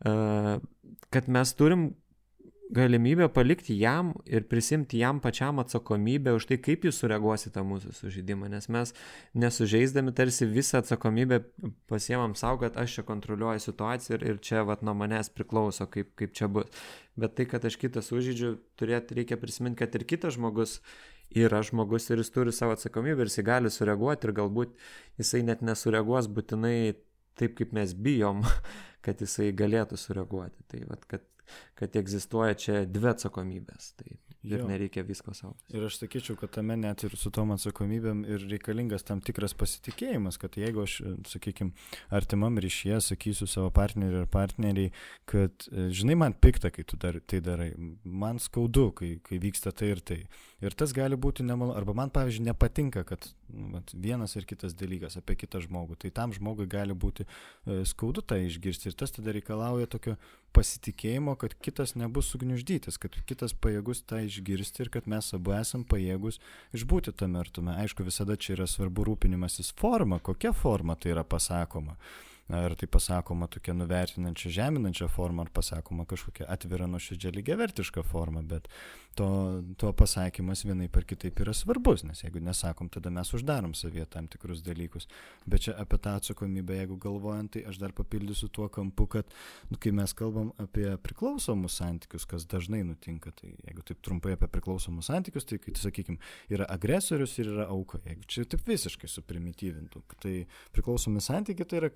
kad mes turim galimybę palikti jam ir prisimti jam pačiam atsakomybę už tai, kaip jis sureaguos į tą mūsų sužeidimą, nes mes nesužeisdami tarsi visą atsakomybę pasiemam savo, kad aš čia kontroliuoju situaciją ir čia nuo manęs priklauso, kaip čia bus. Bet tai, kad aš kitą sužeidžiu, reikia prisiminti, kad ir kitas žmogus yra žmogus ir jis turi savo atsakomybę ir jis gali sureaguoti ir galbūt jisai net nesureaguos būtinai taip, kaip mes bijom, kad jisai galėtų sureaguoti. Tai kad egzistuoja čia dvi atsakomybės, tai ir nereikia visko savo. Ir aš sakyčiau, kad tame net ir su tom atsakomybėm ir reikalingas tam tikras pasitikėjimas, kad jeigu aš, sakykime, artimam ryšyje sakysiu savo partneriui ir partneriai, kad žinai, man pikta, kai tu tai darai, man skaudu, kai vyksta tai ir tai. Ir tas gali būti nemalonu, arba man, pavyzdžiui, nepatinka, kad vienas ir kitas dalykas apie kitą žmogų, tai tam žmogui gali būti skaudu tai išgirsti ir tas tada reikalauja tokio pasitikėjimo, kad kitas nebus sugniuždytas, kad kitas pajėgus tą išgirsti ir kad mes abu esam pajėgus išbūti tame artume. Aišku, visada čia yra svarbu rūpinimasis forma, kokia forma tai yra pasakoma. Ar tai pasakoma tokia nuvertinančia, žeminančia forma, ar pasakoma kažkokia atvira, nuoširdžia, lygiavertiška forma, bet to pasakymas vienaip ar kitaip yra svarbus, nes jeigu nesakom, tada mes uždarom savyje tam tikrus dalykus. Bet čia apie tą atsakomybę, jeigu galvojant, tai aš dar papildysiu tuo kampu, kad kai mes kalbam apie priklausomus santykius, kas dažnai nutinka, tai jeigu taip trumpai apie priklausomus santykius, tai, sakykime, yra agresorius ir yra auka. Jeigu čia taip visiškai suprimityvintų, tai priklausomi santykiai tai yra, kai žmogus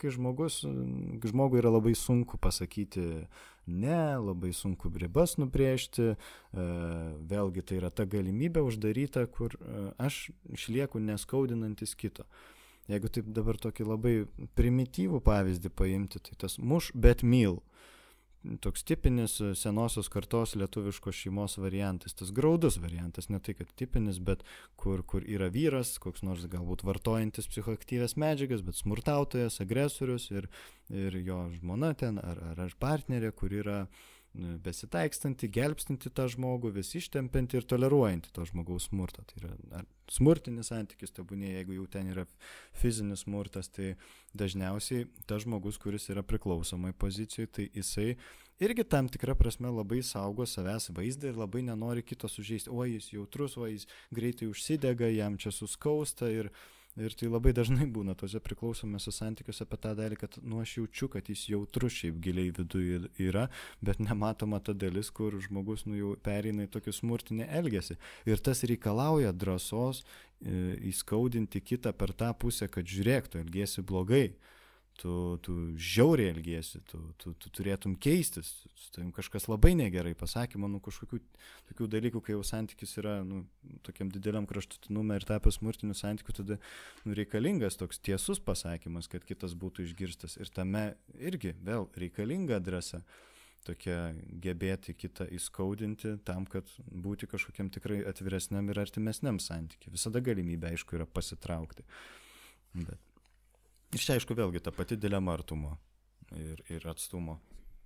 žmogui yra labai sunku pasakyti ne, labai sunku ribas nubrėžti, vėlgi tai yra ta galimybė uždaryta, kur aš išlieku neskaudinantis kito. Jeigu taip dabar tokį labai primityvų pavyzdį paimti, tai tas muš, bet myl. Toks tipinis senosios kartos lietuviškos šeimos variantas, tas graudus variantas, ne tai, kad tipinis, bet kur yra vyras, koks nors galbūt vartojantis psichoaktyvias medžiagas, bet smurtautojas, agresorius ir jo žmona ten, ar partnerė, kur yra besitaikstanti, gelbstinti tą žmogų, vis ištempianti ir toleruojanti to žmogaus smurtą. Tai yra smurtinis santykis, tebūnie, jeigu jau ten yra fizinis smurtas, tai dažniausiai tas žmogus, kuris yra priklausomai pozicijoje, tai jisai irgi tam tikrą prasme labai saugo savęs vaizdą ir labai nenori kito sužeisti. O jis jautrus, o jis greitai užsidega, jam čia suskausta ir tai labai dažnai būna tose priklausomose santykiuose apie tą dalį, kad aš jaučiu, kad jis jautrus šiaip giliai viduje yra, bet nematoma ta dalis, kur žmogus jau pereina į tokį smurtinį elgesį. Ir tas reikalauja drąsos įskaudinti kitą per tą pusę, kad žiūrėk, tu elgiesi blogai. Tu žiauriai elgiesi, tu turėtum keistis, su tavim kažkas labai negerai pasakė, manau, kažkokių tokių dalykų, kai jau santykis yra tokiam dideliam kraštutinume ir tapęs smurtiniu santykiu, tada reikalingas toks tiesus pasakymas, kad kitas būtų išgirstas. Ir tame irgi vėl reikalinga drąsa tokia gebėti kitą įskaudinti tam, kad būti kažkokiam tikrai atviresniam ir artimesniam santykiui. Visada galimybė, aišku, yra pasitraukti. Bet ir čia, aišku, vėlgi ta pati dilema artumo ir atstumo.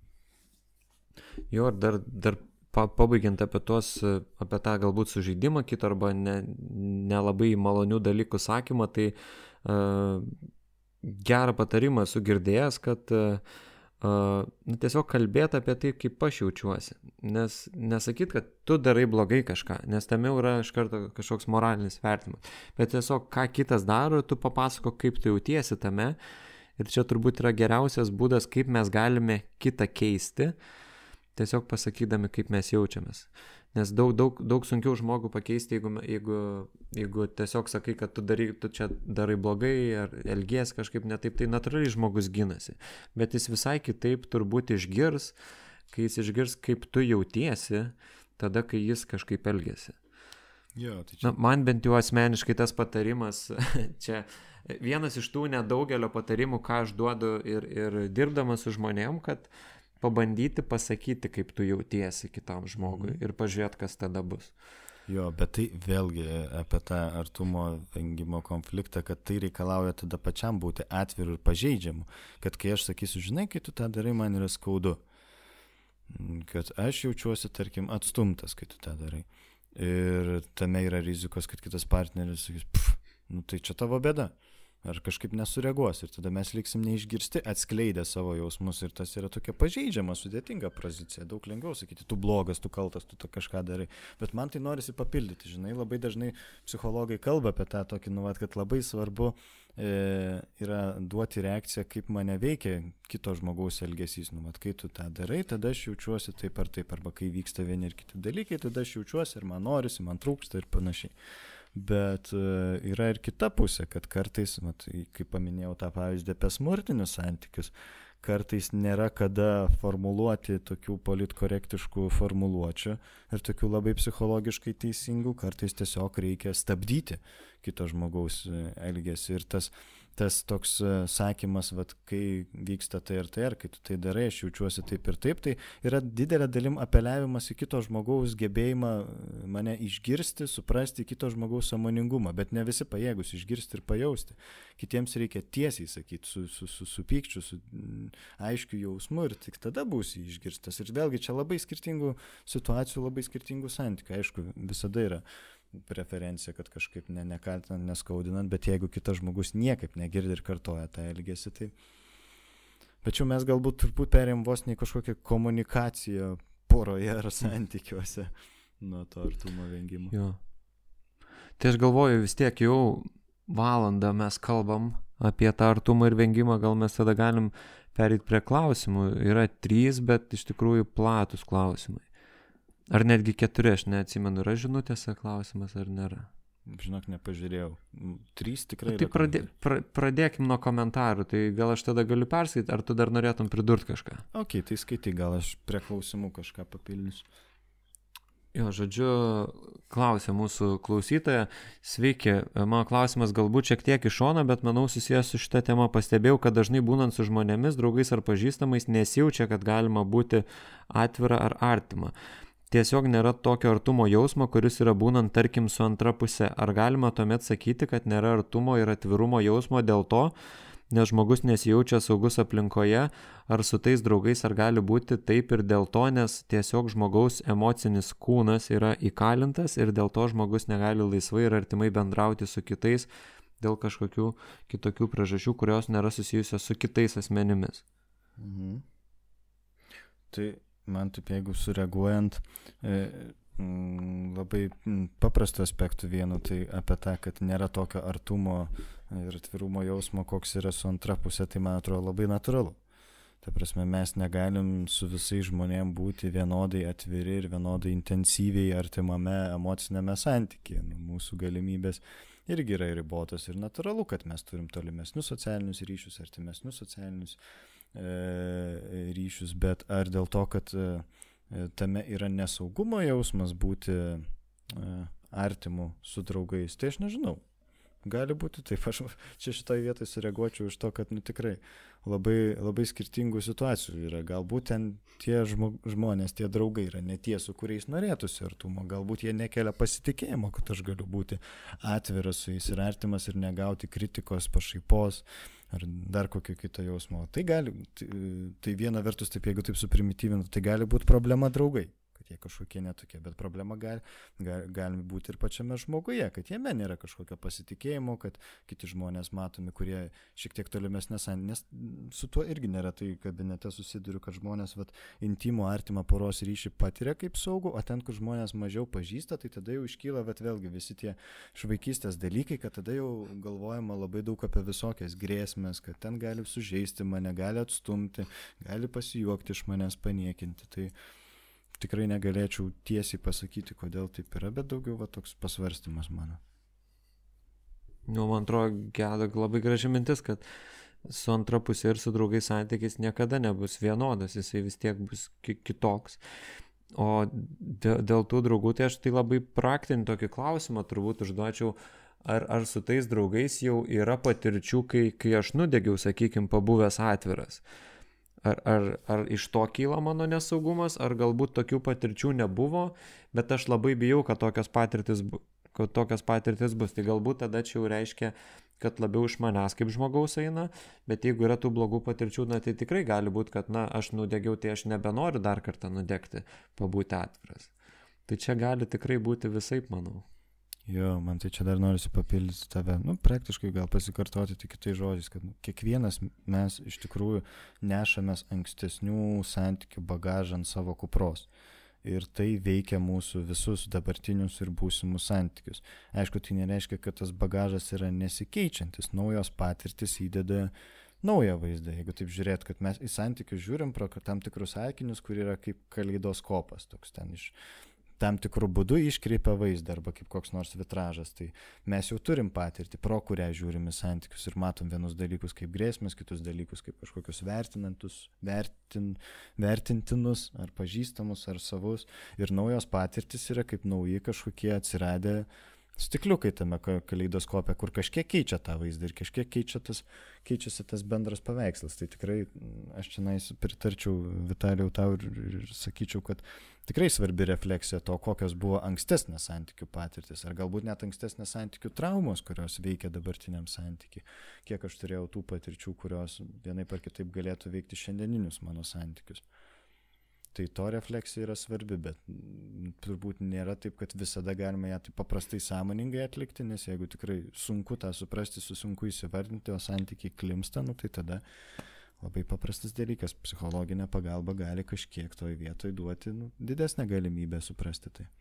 Jo, dar pabaigiant apie tą galbūt sužeidimą kito arba nelabai malonių dalykų sakymą, tai gerą patarimą esu girdėjęs, kad tiesiog kalbėti apie tai, kaip aš jaučiuosi. Nes nesakyt, kad tu darai blogai kažką, nes tame yra iš karto kažkoks moralinis vertimas. Bet tiesiog, ką kitas daro, tu papasako, kaip tu jautiesi tame. Ir čia turbūt yra geriausias būdas, kaip mes galime kitą keisti, tiesiog pasakydami, kaip mes jaučiamės. Nes daug sunkiau žmogų pakeisti, jeigu tiesiog sakai, kad tu čia darai blogai ar elgiesi kažkaip netaip, tai natūraliai žmogus ginasi. Bet jis visai kitaip turbūt išgirs, kai jis išgirs, kaip tu jautiesi, tada, kai jis kažkaip elgiasi. Jo, tai čia... Man bent jau asmeniškai tas patarimas, čia vienas iš tų nedaugelio patarimų, ką aš duodu ir dirbdamas su žmonėm, kad pabandyti pasakyti, kaip tu jautiesi kitam žmogui ir pažiūrėti, kas tada bus. Jo, bet tai vėlgi apie tą artumo vengimo konfliktą, kad tai reikalauja tada pačiam būti atviru ir pažeidžiamu. Kad kai aš sakysiu, žinai, kai tu tą darai, man yra skaudu. Kad aš jaučiuosi, tarkim, atstumtas, kai tu tą darai. Ir tame yra rizikos, kad kitas partneris sakys, tai čia tavo bėda. Ar kažkaip nesureaguos ir tada mes liksim neišgirsti, atskleidę savo jausmus ir tas yra tokia pažeidžiama, sudėtinga pozicija. Daug lengviau sakyti, tu blogas, tu kaltas, tu kažką darai. Bet man tai norisi papildyti, žinai, labai dažnai psichologai kalba apie tą tokį, kad labai svarbu yra duoti reakciją, kaip mane veikia kito žmogaus elgesys. Kai tu tą darai, tada aš jaučiuosi taip ar taip, arba kai vyksta vieni ir kiti dalykai, tada aš jaučiuosi ir man norisi, man trūksta ir panašiai. Bet yra ir kita pusė, kad kartais, kaip paminėjau tą pavyzdį apie smurtinius santykius, kartais nėra kada formuluoti tokių politkorektiškų formuluočių ir tokių labai psichologiškai teisingų, kartais tiesiog reikia stabdyti kito žmogaus elgesį. Ir tas toks sakymas, kai vyksta tai ir tai, ar kai tu tai darai, aš jaučiuosi taip ir taip, tai yra didelė dalim apeliavimas į kito žmogaus gebėjimą mane išgirsti, suprasti kito žmogaus sąmoningumą, bet ne visi pajėgus išgirsti ir pajausti. Kitiems reikia tiesiai sakyti, su pykčiu, su aiškiu jausmu ir tik tada būsi išgirstas. Ir vėlgi čia labai skirtingų situacijų, labai skirtingų santykių. Aišku, visada yra preferencija, kad kažkaip nekaltinant, neskaudinant, bet jeigu kitas žmogus niekaip negirdi ir kartoja tą elgesį, tai... Bet čia mes galbūt turbūt perėjom vos ne kažkokią komunikaciją poroje ar santykiuose nuo to artumo vengimo. Jo. Tai aš galvoju, vis tiek jau valandą mes kalbam apie tą artumą ir vengimą, gal mes tada galim perėti prie klausimų. Yra 3, bet iš tikrųjų platus klausimai. Ar netgi 4, aš neatsimenu, yra žinutėse klausimas ar nėra? žinok, nepažiūrėjau. 3 tikrai. Tai pradėkim nuo komentarų, tai gal aš tada galiu perskaityti, ar tu dar norėtum pridurti kažką? Ok, tai skaitai, gal aš prie klausimų kažką papildysiu. Jo, žodžiu, klausė mūsų klausytoja. Sveiki, mano klausimas galbūt šiek tiek iš šono, bet manau susijęs su šitą temą. Pastebėjau, kad dažnai būnant su žmonėmis, draugais ar pažįstamais nesijaučia, kad galima būti atvira ar artima. Tiesiog nėra tokio artumo jausmo, kuris yra būnant, tarkim, su antra pusė. Ar galima tuomet sakyti, kad nėra artumo ir atvirumo jausmo dėl to, nes žmogus nesijaučia saugus aplinkoje, ar su tais draugais, ar gali būti taip ir dėl to, nes tiesiog žmogaus emocinis kūnas yra įkalintas ir dėl to žmogus negali laisvai ir artimai bendrauti su kitais dėl kažkokių kitokių priežasčių, kurios nėra susijusios su kitais asmenimis. Mhm. Tai man taip, jeigu sureaguojant, labai paprastų aspektų vienu, tai apie tą, kad nėra tokio artumo ir atvirumo jausmo, koks yra su antra pusė, tai man atrodo labai natūralu. Ta prasme, mes negalim su visais žmonėm būti vienodai atviri ir vienodai intensyviai artimame emocinėme santykyje. Mūsų galimybės irgi yra ribotos ir natūralu, kad mes turim tolimesnius socialinius ryšius, artimesnius socialinius ryšius, bet ar dėl to, kad tame yra nesaugumo jausmas būti artimu su draugais, tai aš nežinau. Gali būti taip, aš čia šitoje vietoje sureaguočiau iš to, kad tikrai labai, labai skirtingų situacijų yra. Galbūt ten tie žmonės, tie draugai yra ne tie, su kuriais norėtųsi artumo. Galbūt jie nekelia pasitikėjimo, kad aš galiu būti atviras su jais ir artimas ir negauti kritikos, pašaipos ar dar kokio kito jausmo. Tai viena vertus, taip, jeigu taip suprimityvinant, tai gali būti problema draugai. Jie kažkokie netokie, bet problema gali būti ir pačiame žmoguje, kad jame nėra kažkokio pasitikėjimo, kad kiti žmonės matomi, kurie šiek tiek tolimesnės, nes su tuo irgi nėra, tai kabinete susiduriu, kad žmonės intimų artimą poros ryšį patiria kaip saugų, o ten, kur žmonės mažiau pažįsta, tai tada jau iškyla vėlgi visi tie iš vaikystės dalykai, kad tada jau galvojama labai daug apie visokias grėsmės, kad ten gali sužeisti mane, gali atstumti, gali pasijuokti iš manęs, paniekinti. Tai tikrai negalėčiau tiesiai pasakyti, kodėl taip yra, bet daugiau toks pasvarstymas mano. Man atrodo, labai graži mintis, kad su antra pusė ir su draugais santykis niekada nebus vienodas, jisai vis tiek bus kitoks. O dėl tų draugų, tai aš tai labai praktinį tokį klausimą turbūt užduočiau, ar su tais draugais jau yra patirčių, kai aš nudegiau, sakykime, pabuvęs atviras. Ar iš to kyla mano nesaugumas, ar galbūt tokių patirčių nebuvo, bet aš labai bijau, kad tokios patirtis bus. Tai galbūt tada čia jau reiškia, kad labiau iš manęs kaip žmogaus eina, bet jeigu yra tų blogų patirčių, tai tikrai gali būti, kad aš nudegiau, tai aš nebenoriu dar kartą nudegti, pabūti atviras. Tai čia gali tikrai būti visaip, manau. Jo, man tai čia dar norisi papildyti tave, praktiškai gal pasikartoti tik kitais žodžiais, kad kiekvienas mes iš tikrųjų nešamės ankstesnių santykių bagažą ant savo kupros. Ir tai veikia mūsų visus dabartinius ir būsimus santykius. Aišku, tai nereiškia, kad tas bagažas yra nesikeičiantis, naujos patirtis įdeda naują vaizdą. Jeigu taip žiūrėt, kad mes į santykius žiūrim pro tam tikrus akinius, kur yra kaip kaleidoskopas, toks ten iš tam tikrų būdų iškreipia vaizdą arba kaip koks nors vitražas. Tai mes jau turim patirtį, pro kurią žiūrim į santykius ir matom vienus dalykus kaip grėsmės, kitus dalykus kaip kažkokius vertintinus ar pažįstamus ar savus. Ir naujos patirtis yra kaip nauji kažkokie atsiradę stikliukai tame kaleidoskope, kur kažkiek keičia tą vaizdą ir kažkiek keičiasi tas bendras paveikslas. Tai tikrai aš čia pritarčiau Vitalijau tau ir sakyčiau, kad tikrai svarbi refleksija to, kokios buvo ankstesnės santykių patirtis, ar galbūt net ankstesnės santykių traumos, kurios veikia dabartiniam santykiui. Kiek aš turėjau tų patirčių, kurios vienaip ar kitaip galėtų veikti šiandieninius mano santykius. Tai to refleksija yra svarbi, bet turbūt nėra taip, kad visada galima ją taip paprastai sąmoningai atlikti, nes jeigu tikrai sunku tą suprasti, sunku įsivardinti, o santykiai klimpsta, tai tada labai paprastas dalykas. Psichologinė pagalba gali kažkiek toj vietoj duoti didesnę galimybę suprasti tai.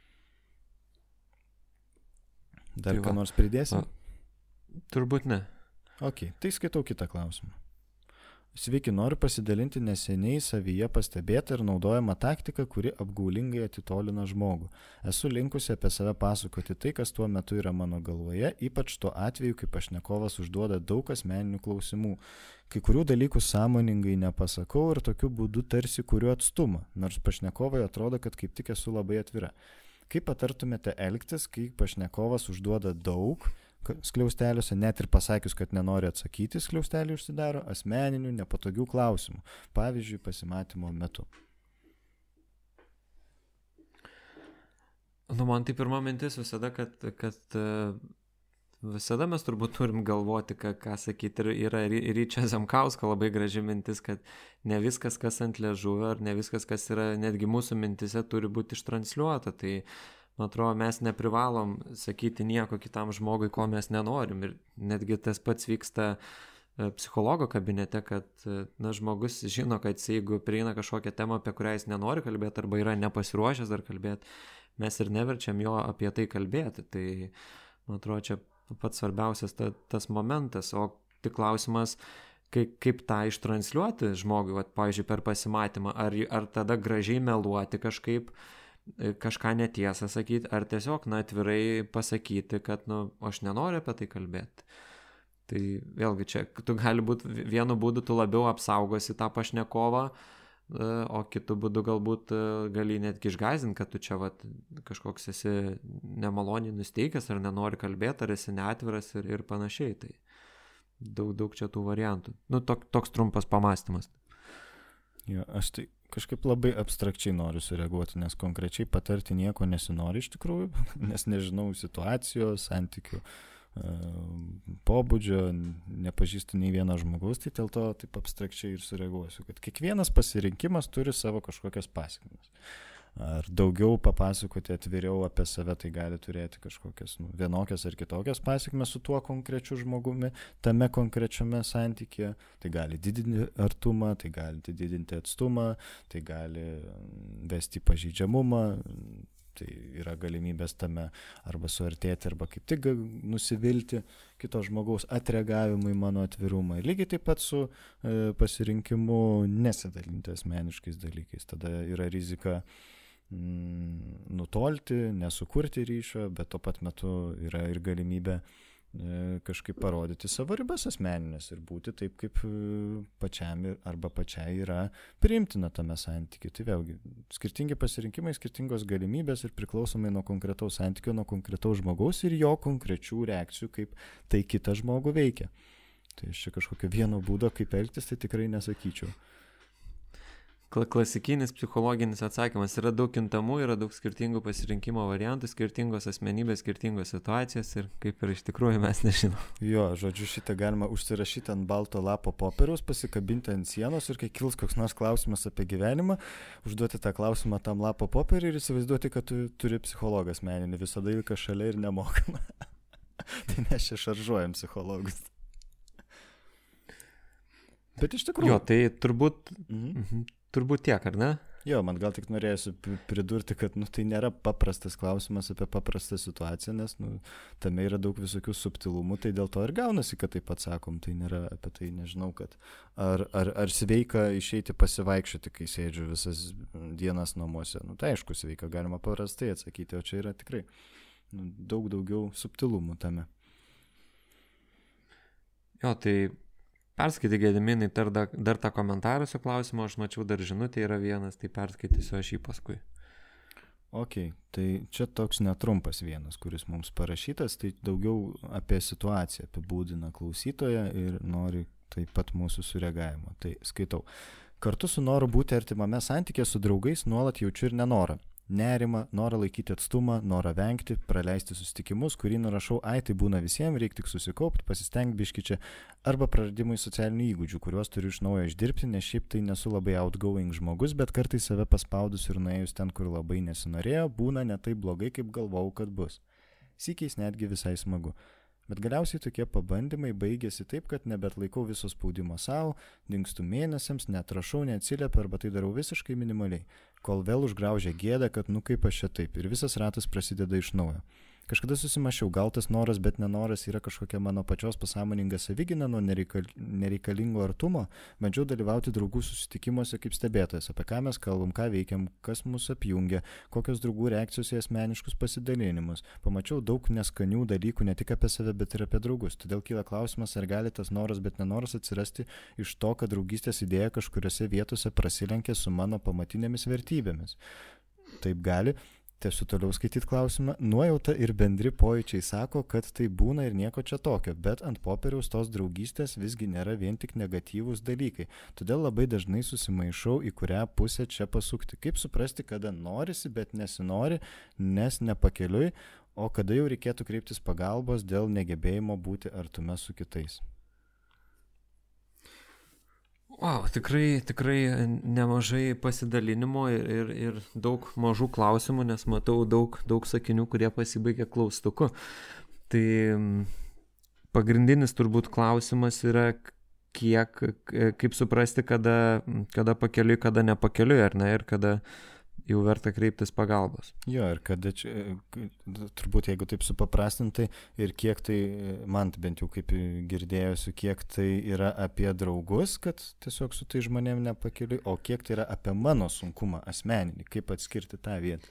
Dar ką nors pridėsim? Turbūt ne. Ok, tai skaitau kitą klausimą. Sveiki, noriu pasidalinti neseniai savyje pastebėtą ir naudojamą taktiką, kuri apgaulingai atitolina žmogų. Esu linkusi apie save pasakoti tai, kas tuo metu yra mano galvoje, ypač tuo atveju, kai pašnekovas užduoda daug asmeninių klausimų. Kai kurių dalykų sąmoningai nepasakau ir tokiu būdu tarsi kuriu atstumą, nors pašnekovai atrodo, kad kaip tik esu labai atvira. Kaip patartumėte elgtis, kai pašnekovas užduoda daug skliausteliuose, net ir pasakius, kad nenori atsakyti, skliaustelį užsidaro asmeninių nepatogių klausimų, pavyzdžiui, pasimatymo metu? Man tai pirma mintis visada, kad visada mes turbūt turim galvoti, ką sakyti. Ir yra Ryčio Zemkausko labai graži mintis, kad ne viskas, kas ant liežuvio, ar ne viskas, kas yra netgi mūsų mintise, turi būti ištransliuota. Tai man atrodo, mes neprivalom sakyti nieko kitam žmogui, ko mes nenorim. Ir netgi tas pats vyksta psichologo kabinete, kad žmogus žino, kad jeigu prieina kažkokią temą, apie kurią jis nenori kalbėti arba yra nepasiruošęs dar kalbėti, mes ir neverčiam jo apie tai kalbėti. Tai man atrodo, čia pats svarbiausias tas momentas. O tik klausimas, kaip tą ištransliuoti žmogui, pavyzdžiui, per pasimatymą, ar tada gražiai meluoti kažką netiesą sakyti, ar tiesiog atvirai pasakyti, kad aš nenoriu apie tai kalbėti. Tai vėlgi čia, tu gali būti vienu būdu, tu labiau apsaugosi tą pašnekovą, o kitu būdu galbūt gali netgi išgąsdinti, kad tu čia kažkoks esi nemaloniai nusteikęs, ar nenori kalbėti, ar esi neatviras ir panašiai. Tai daug čia tų variantų. Toks trumpas pamąstymas. Jo, aš tai kažkaip labai abstrakčiai noriu sureaguoti, nes konkrečiai patarti nieko nesinori iš tikrųjų, nes nežinau situacijos, santykių, pobūdžio, nepažįstu nei vieno žmogaus, tai dėl to taip abstrakčiai ir sureaguosiu, kad kiekvienas pasirinkimas turi savo kažkokias pasekmes. Ar daugiau papasakoti atviriau apie save, tai gali turėti kažkokias vienokias ar kitokias pasekmes su tuo konkrečiu žmogumi, tame konkrečiame santykėje. Tai gali didinti artumą, tai gali didinti atstumą, tai gali vesti pažeidžiamumą, tai yra galimybės tame arba suartėti, arba kaip tik nusivilti kito žmogaus atreagavimui mano atvirumą. Lygiai taip pat su pasirinkimu nesidalinti asmeniškais dalykais. Tada yra rizika nutolti, nesukurti ryšio, bet tuo pat metu yra ir galimybė kažkaip parodyti savo ribas asmeninės ir būti taip, kaip pačiam arba pačiai yra priimtina tame santykiu. Tai vėlgi, skirtingi pasirinkimai, skirtingos galimybės ir priklausomai nuo konkretaus santykio, nuo konkretaus žmogaus ir jo konkrečių reakcijų, kaip tai kitą žmogų veikia. Tai aš čia kažkokio vieno būdo, kaip elgtis, tai tikrai nesakyčiau. Klasikinis psichologinis atsakymas. Yra daug kintamų, yra daug skirtingų pasirinkimo variantų, skirtingos asmenybės, skirtingos situacijos ir kaip ir iš tikrųjų mes nežinom. Jo, žodžiu, šitą galima užsirašyti ant balto lapo popieriaus, pasikabinti ant sienos ir kai kils koks nors klausimas apie gyvenimą, užduoti tą klausimą tam lapo popieriui ir įsivaizduoti, kad tu turi psichologą asmeninį, visada ilką šalia ir nemokamą. Tai mes čia šaržuojam psichologus. Bet iš tikrųjų. Jo, tai turbūt tiek, ar ne? Jo, man gal tik norėjusi pridurti, kad tai nėra paprastas klausimas apie paprastą situaciją, nes tame yra daug visokių subtilumų, tai dėl to ir gaunasi, kad taip atsakom. Tai nėra apie tai, nežinau, kad ar sveika išeiti pasivaikščioti, kai sėdžiu visas dienas namuose. Tai aišku, sveika, galima paprastai atsakyti, o čia yra tikrai daug daugiau subtilumų tame. Jo, tai perskaitė Gediminai dar tą komentarą su klausimu, aš mačiau dar žinutė yra vienas, tai perskaitysiu aš jį paskui. Ok, tai čia toks netrumpas vienas, kuris mums parašytas, tai daugiau apie situaciją apibūdina klausytoją ir nori taip pat mūsų sureagavimo. Tai skaitau. Kartu su noru būti artimame santykėje su draugais nuolat jaučiu ir nenorą. Nerimą, norą laikyti atstumą, norą vengti, praleisti susitikimus, kurį nurašau, tai būna visiems, reikia tik susikaupti, pasistengti biški čia, arba praradimui socialinių įgūdžių, kuriuos turiu iš naujo išdirbti, nes šiaip tai nesu labai outgoing žmogus, bet kartais save paspaudus ir nuėjus ten, kur labai nesinorėjo, būna ne taip blogai, kaip galvojau, kad bus. Sykiais netgi visai smagu. Bet galiausiai tokie pabandymai baigėsi taip, kad nebetlaikau viso spaudimo savo, dingstu mėnesiams, neatrašau, neatsiliepiu arba tai darau visiškai minimaliai, kol vėl užgraužia gėdą, kad kaip aš čia taip ir visas ratas prasideda iš naujo. Kažkada susimašiau, gal tas noras, bet nenoras yra kažkokia mano pačios pasąmoninga savigyna nuo nereikalingo artumo. Bandžiau dalyvauti draugų susitikimuose kaip stebėtojas, apie ką mes kalbam, ką veikiam, kas mus apjungia, kokios draugų reakcijos į asmeniškus pasidalinimus. Pamačiau daug neskanių dalykų ne tik apie save, bet ir apie draugus. Todėl kyla klausimas, ar gali tas noras, bet nenoras atsirasti iš to, kad draugystės idėja kažkuriuose vietose prasilenkia su mano pamatinėmis vertybėmis. Taip gali. Tęsiu toliau skaityti klausimą. Nuojauta ir bendri pojūčiai sako, kad tai būna ir nieko čia tokio, bet ant popieriaus tos draugystės visgi nėra vien tik negatyvūs dalykai. Todėl labai dažnai susimaišau, į kurią pusę čia pasukti. Kaip suprasti, kada norisi, bet nesinori, nes nepakeliui, o kada jau reikėtų kreiptis pagalbos dėl negebėjimo būti artume su kitais. Wow, tikrai nemažai pasidalinimo ir daug mažų klausimų, nes matau daug sakinių, kurie pasibaigia klaustuku. Tai pagrindinis turbūt klausimas yra, kaip suprasti, kada pakeliui, kada nepakeliui, ar ne, ir kada jau verta kreiptis pagalbos. Jo, ir kada čia, turbūt jeigu taip supaprastintai, ir kiek tai, man bent jau kaip girdėjusiu, kiek tai yra apie draugus, kad tiesiog su tai žmonėm nepakeliui, o kiek tai yra apie mano sunkumą asmeninį, kaip atskirti tą vietą.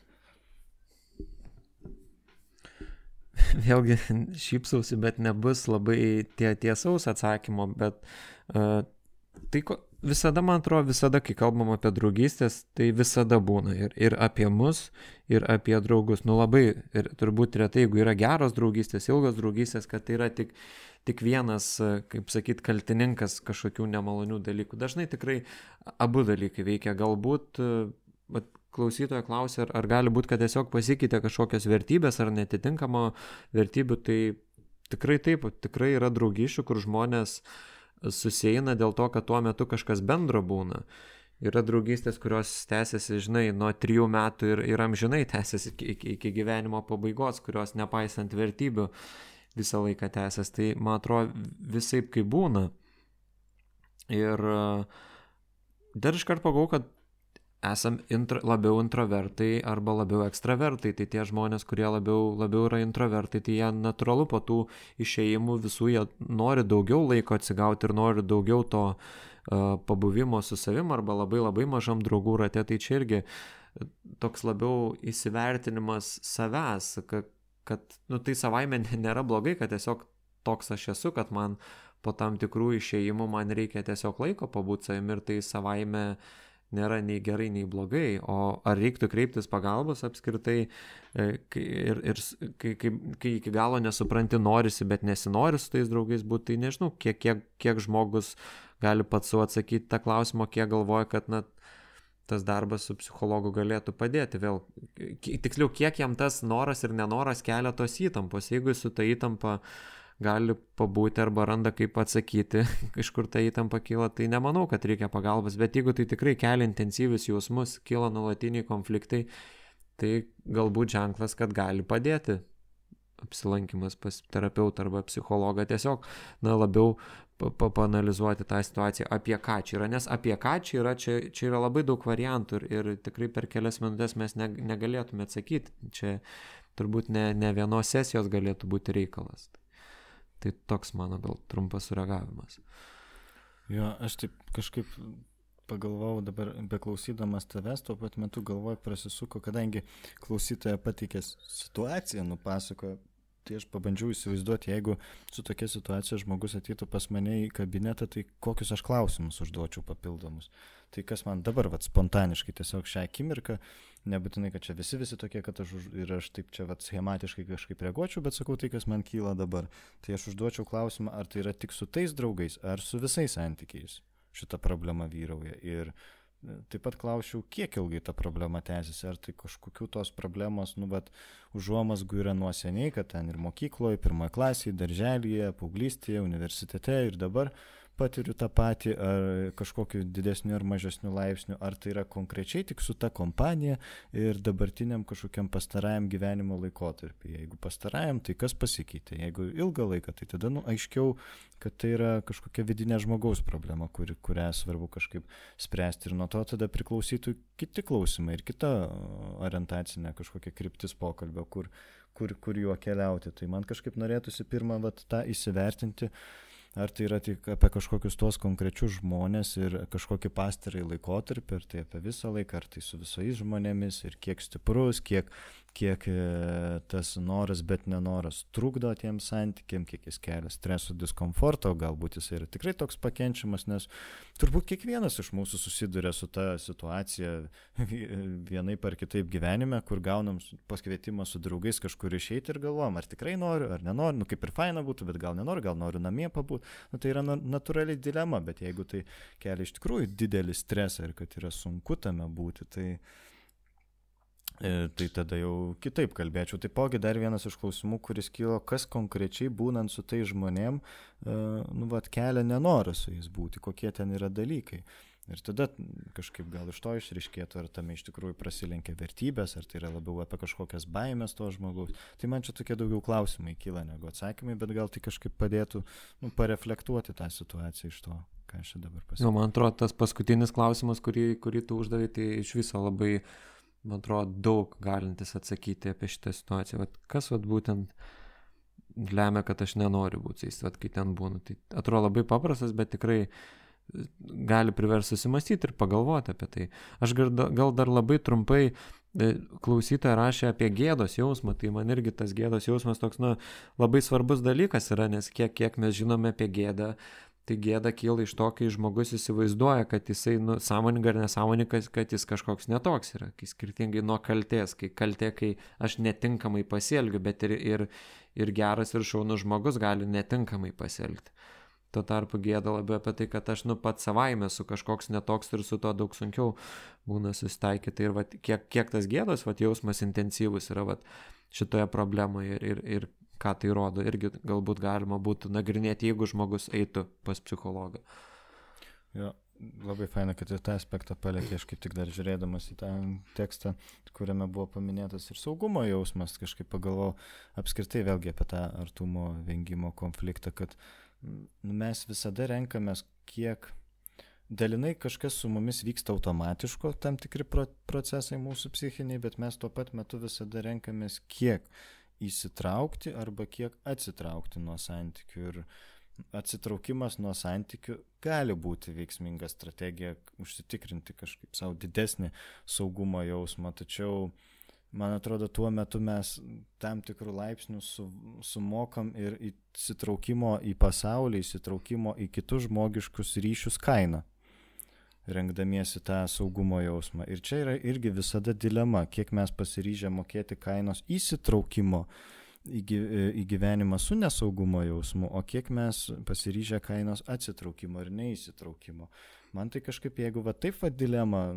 Vėlgi šypsausi, bet nebus labai tiesaus atsakymo, bet tai visada, man atrodo, visada, kai kalbam apie draugystės, tai visada būna ir apie mus, ir apie draugus. Nu labai, ir turbūt retai, jeigu yra geros draugystės, ilgos draugystės, kad tai yra tik vienas, kaip sakyt, kaltininkas kažkokių nemalonių dalykų. Dažnai tikrai abu dalykai veikia. Galbūt klausytoja klausia, ar gali būti, kad tiesiog pasikeitė kažkokios vertybės ar netitinkamo vertybių, tai tikrai taip, tikrai yra draugysčių, kur žmonės susieina dėl to, kad tuo metu kažkas bendro būna. Yra draugystės, kurios tęsiasi, žinai, nuo 3 metų ir amžinai tęsiasi iki gyvenimo pabaigos, kurios nepaisant vertybių visą laiką tęsiasi. Tai, man atrodo, visaip kaip būna. Ir dar iškart pagalvojau, kad esam labiau introvertai arba labiau ekstravertai. Tai tie žmonės, kurie labiau yra introvertai, tai jie natūralu po tų išėjimų visų, jie nori daugiau laiko atsigauti ir nori daugiau to pabuvimo su savim arba labai mažam draugų rate. Tai čia irgi toks labiau įsivertinimas savęs, kad tai savaime nėra blogai, kad tiesiog toks aš esu, kad man po tam tikrų išėjimų man reikia tiesiog laiko pabūti savim ir tai savaime nėra nei gerai, nei blogai, o ar reiktų kreiptis pagalbos apskritai, kai iki galo nesupranti, norisi, bet nesinori su tais draugais būti, tai nežinau, kiek žmogus gali pats savo atsakyti tą klausimą, kiek galvoja, kad tas darbas su psichologu galėtų padėti. Vėl, tiksliau, kiek jam tas noras ir nenoras kelia tos įtampos. Jeigu su ta įtampa gali pabūti arba randa kaip atsakyti, iš kur ta įtampa kyla, tai nemanau, kad reikia pagalbos, bet jeigu tai tikrai kelia intensyvius jausmus, kyla nuolatiniai konfliktai, tai galbūt ženklas, kad gali padėti apsilankimas pas terapeutą arba psichologą, tiesiog labiau paanalizuoti tą situaciją, apie ką čia yra, nes apie ką čia yra, čia yra labai daug variantų ir tikrai per kelias minutės mes negalėtume atsakyti, čia turbūt ne vienos sesijos galėtų būti reikalas. Tai toks mano gal trumpas sureagavimas. Jo, aš taip kažkaip pagalvojau dabar, beklausydamas tavęs, tuo pat metu galvoju prasisuko, kadangi klausytoja pateikė situaciją, nupasakojo, tai aš pabandžiau įsivaizduoti, jeigu su tokia situacija žmogus ateitų pas mane į kabinetą, tai kokius aš klausimus užduočiau papildomus. Tai kas man dabar spontaniškai tiesiog šią akimirką, nebūtinai, kad čia visi tokie, kad aš taip čia schematiškai kažkaip reaguočiau, bet sakau tai, kas man kyla dabar. Tai aš užduočiau klausimą, ar tai yra tik su tais draugais, ar su visais santykiais šita problema vyrauja. Ir taip pat klausčiau, kiek ilgai ta problema tęsiasi, ar tai kažkokių tos problemos, užuomazgų yra nuo seniai, kad ten ir mokykloje, 1 klasėje, darželyje, paauglystėje, universitete ir dabar patiriu tą patį, ar kažkokiu didesniu ar mažesniu laipsniu, ar tai yra konkrečiai tik su ta kompanija ir dabartiniam kažkokiam pastarajam gyvenimo laikotarpį. Jeigu pastarajam, tai kas pasikeitė? Jeigu ilgą laiką, tai tada aiškiau, kad tai yra kažkokia vidinė žmogaus problema, kurią svarbu kažkaip spręsti. Ir nuo to tada priklausytų kiti klausimai ir kita orientacinė kažkokia kryptis pokalbio, kur juo keliauti. Tai man kažkaip norėtųsi pirmą tą įsivertinti, ar tai yra tik apie kažkokius tuos konkrečius žmonės ir kažkokį pastarąjį laikotarpį, ar tai apie visą laiką, ar tai su visais žmonėmis ir kiek stiprus, kiek tas noras, bet nenoras trukdo tiem santykiam, kiek jis kelia streso, diskomforto, galbūt jis yra tikrai toks pakenčiamas, nes turbūt kiekvienas iš mūsų susiduria su ta situacija vienaip ar kitaip gyvenime, kur gaunam paskvietimą su draugais kažkur išeiti ir galvojam, ar tikrai noriu, ar nenoriu, kaip ir faina būtų, bet gal nenoriu, gal noriu namie pabūti. Tai yra natūrali dilema, bet jeigu tai kelia iš tikrųjų didelį stresą ir kad yra sunku tame būti, tai tada jau kitaip kalbėčiau. Taipogi dar vienas iš klausimų, kuris kilo, kas konkrečiai būnant su tai žmonėm, kelia nenorą su jais būti, kokie ten yra dalykai. Ir tada kažkaip gal iš to išriškėtų, ar tame iš tikrųjų prasilenkia vertybės, ar tai yra labiau apie kažkokias baimės to žmogaus. Tai man čia tokie daugiau klausimai kyla negu atsakymai, bet gal tai kažkaip padėtų pareflektuoti tą situaciją iš to, ką aš čia dabar pasakiau. Man atrodo, tas paskutinis klausimas, kurį tu uždavai, tai iš viso labai, man atrodo, daug galintis atsakyti apie šitą situaciją. Kas būtent lemia, kad aš nenoriu būti jais, kai ten būnu. Tai atrodo labai paprastas, bet tikrai gali priversti susimastyti ir pagalvoti apie tai. Aš gal dar labai trumpai, klausytoja rašė apie gėdos jausmą, tai man irgi tas gėdos jausmas toks, labai svarbus dalykas yra, nes kiek mes žinome apie gėdą, tai gėda kyla iš to, kai žmogus įsivaizduoja, kad jisai sąmoningai ar nesąmoningas, kad jis kažkoks netoks yra, kai skirtingai nuo kaltės, kai aš netinkamai pasielgiu, bet ir geras ir šaunus žmogus gali netinkamai pasielgti. Tuo tarpu gėda labiau apie tai, kad aš pats savaime esu kažkoks netoks ir su to daug sunkiau būna susitaikyti. Ir kiek tas gėdos jausmas intensyvus yra šitoje problemoje ir ką tai rodo, irgi galbūt galima būtų nagrinėti, jeigu žmogus eitų pas psichologą. Jo, labai faina, kad ir tą aspektą palietė, aš kaip tik dar žiūrėdamas į tą tekstą, kuriame buvo paminėtas ir saugumo jausmas, kažkaip pagalvojau apskritai vėlgi apie tą artumo vengimo konfliktą, kad mes visada renkamės, kiek dalinai kažkas su mumis vyksta automatiško, tam tikri procesai mūsų psichiniai, bet mes tuo pat metu visada renkamės, kiek įsitraukti arba kiek atsitraukti nuo santykių. Ir atsitraukimas nuo santykių gali būti veiksminga strategija užsitikrinti kažkaip savo didesnį saugumo jausmą, tačiau man atrodo, tuo metu mes tam tikrų laipsnių sumokam ir įsitraukimo į pasaulį, įsitraukimo į kitus žmogiškus ryšius kainą, rengdamiesi tą saugumo jausmą. Ir čia yra irgi visada dilema, kiek mes pasiryžę mokėti kainos įsitraukimo į gyvenimą su nesaugumo jausmu, o kiek mes pasiryžę kainos atsitraukimo ir neįsitraukimo. Man tai kažkaip, jeigu taip dilema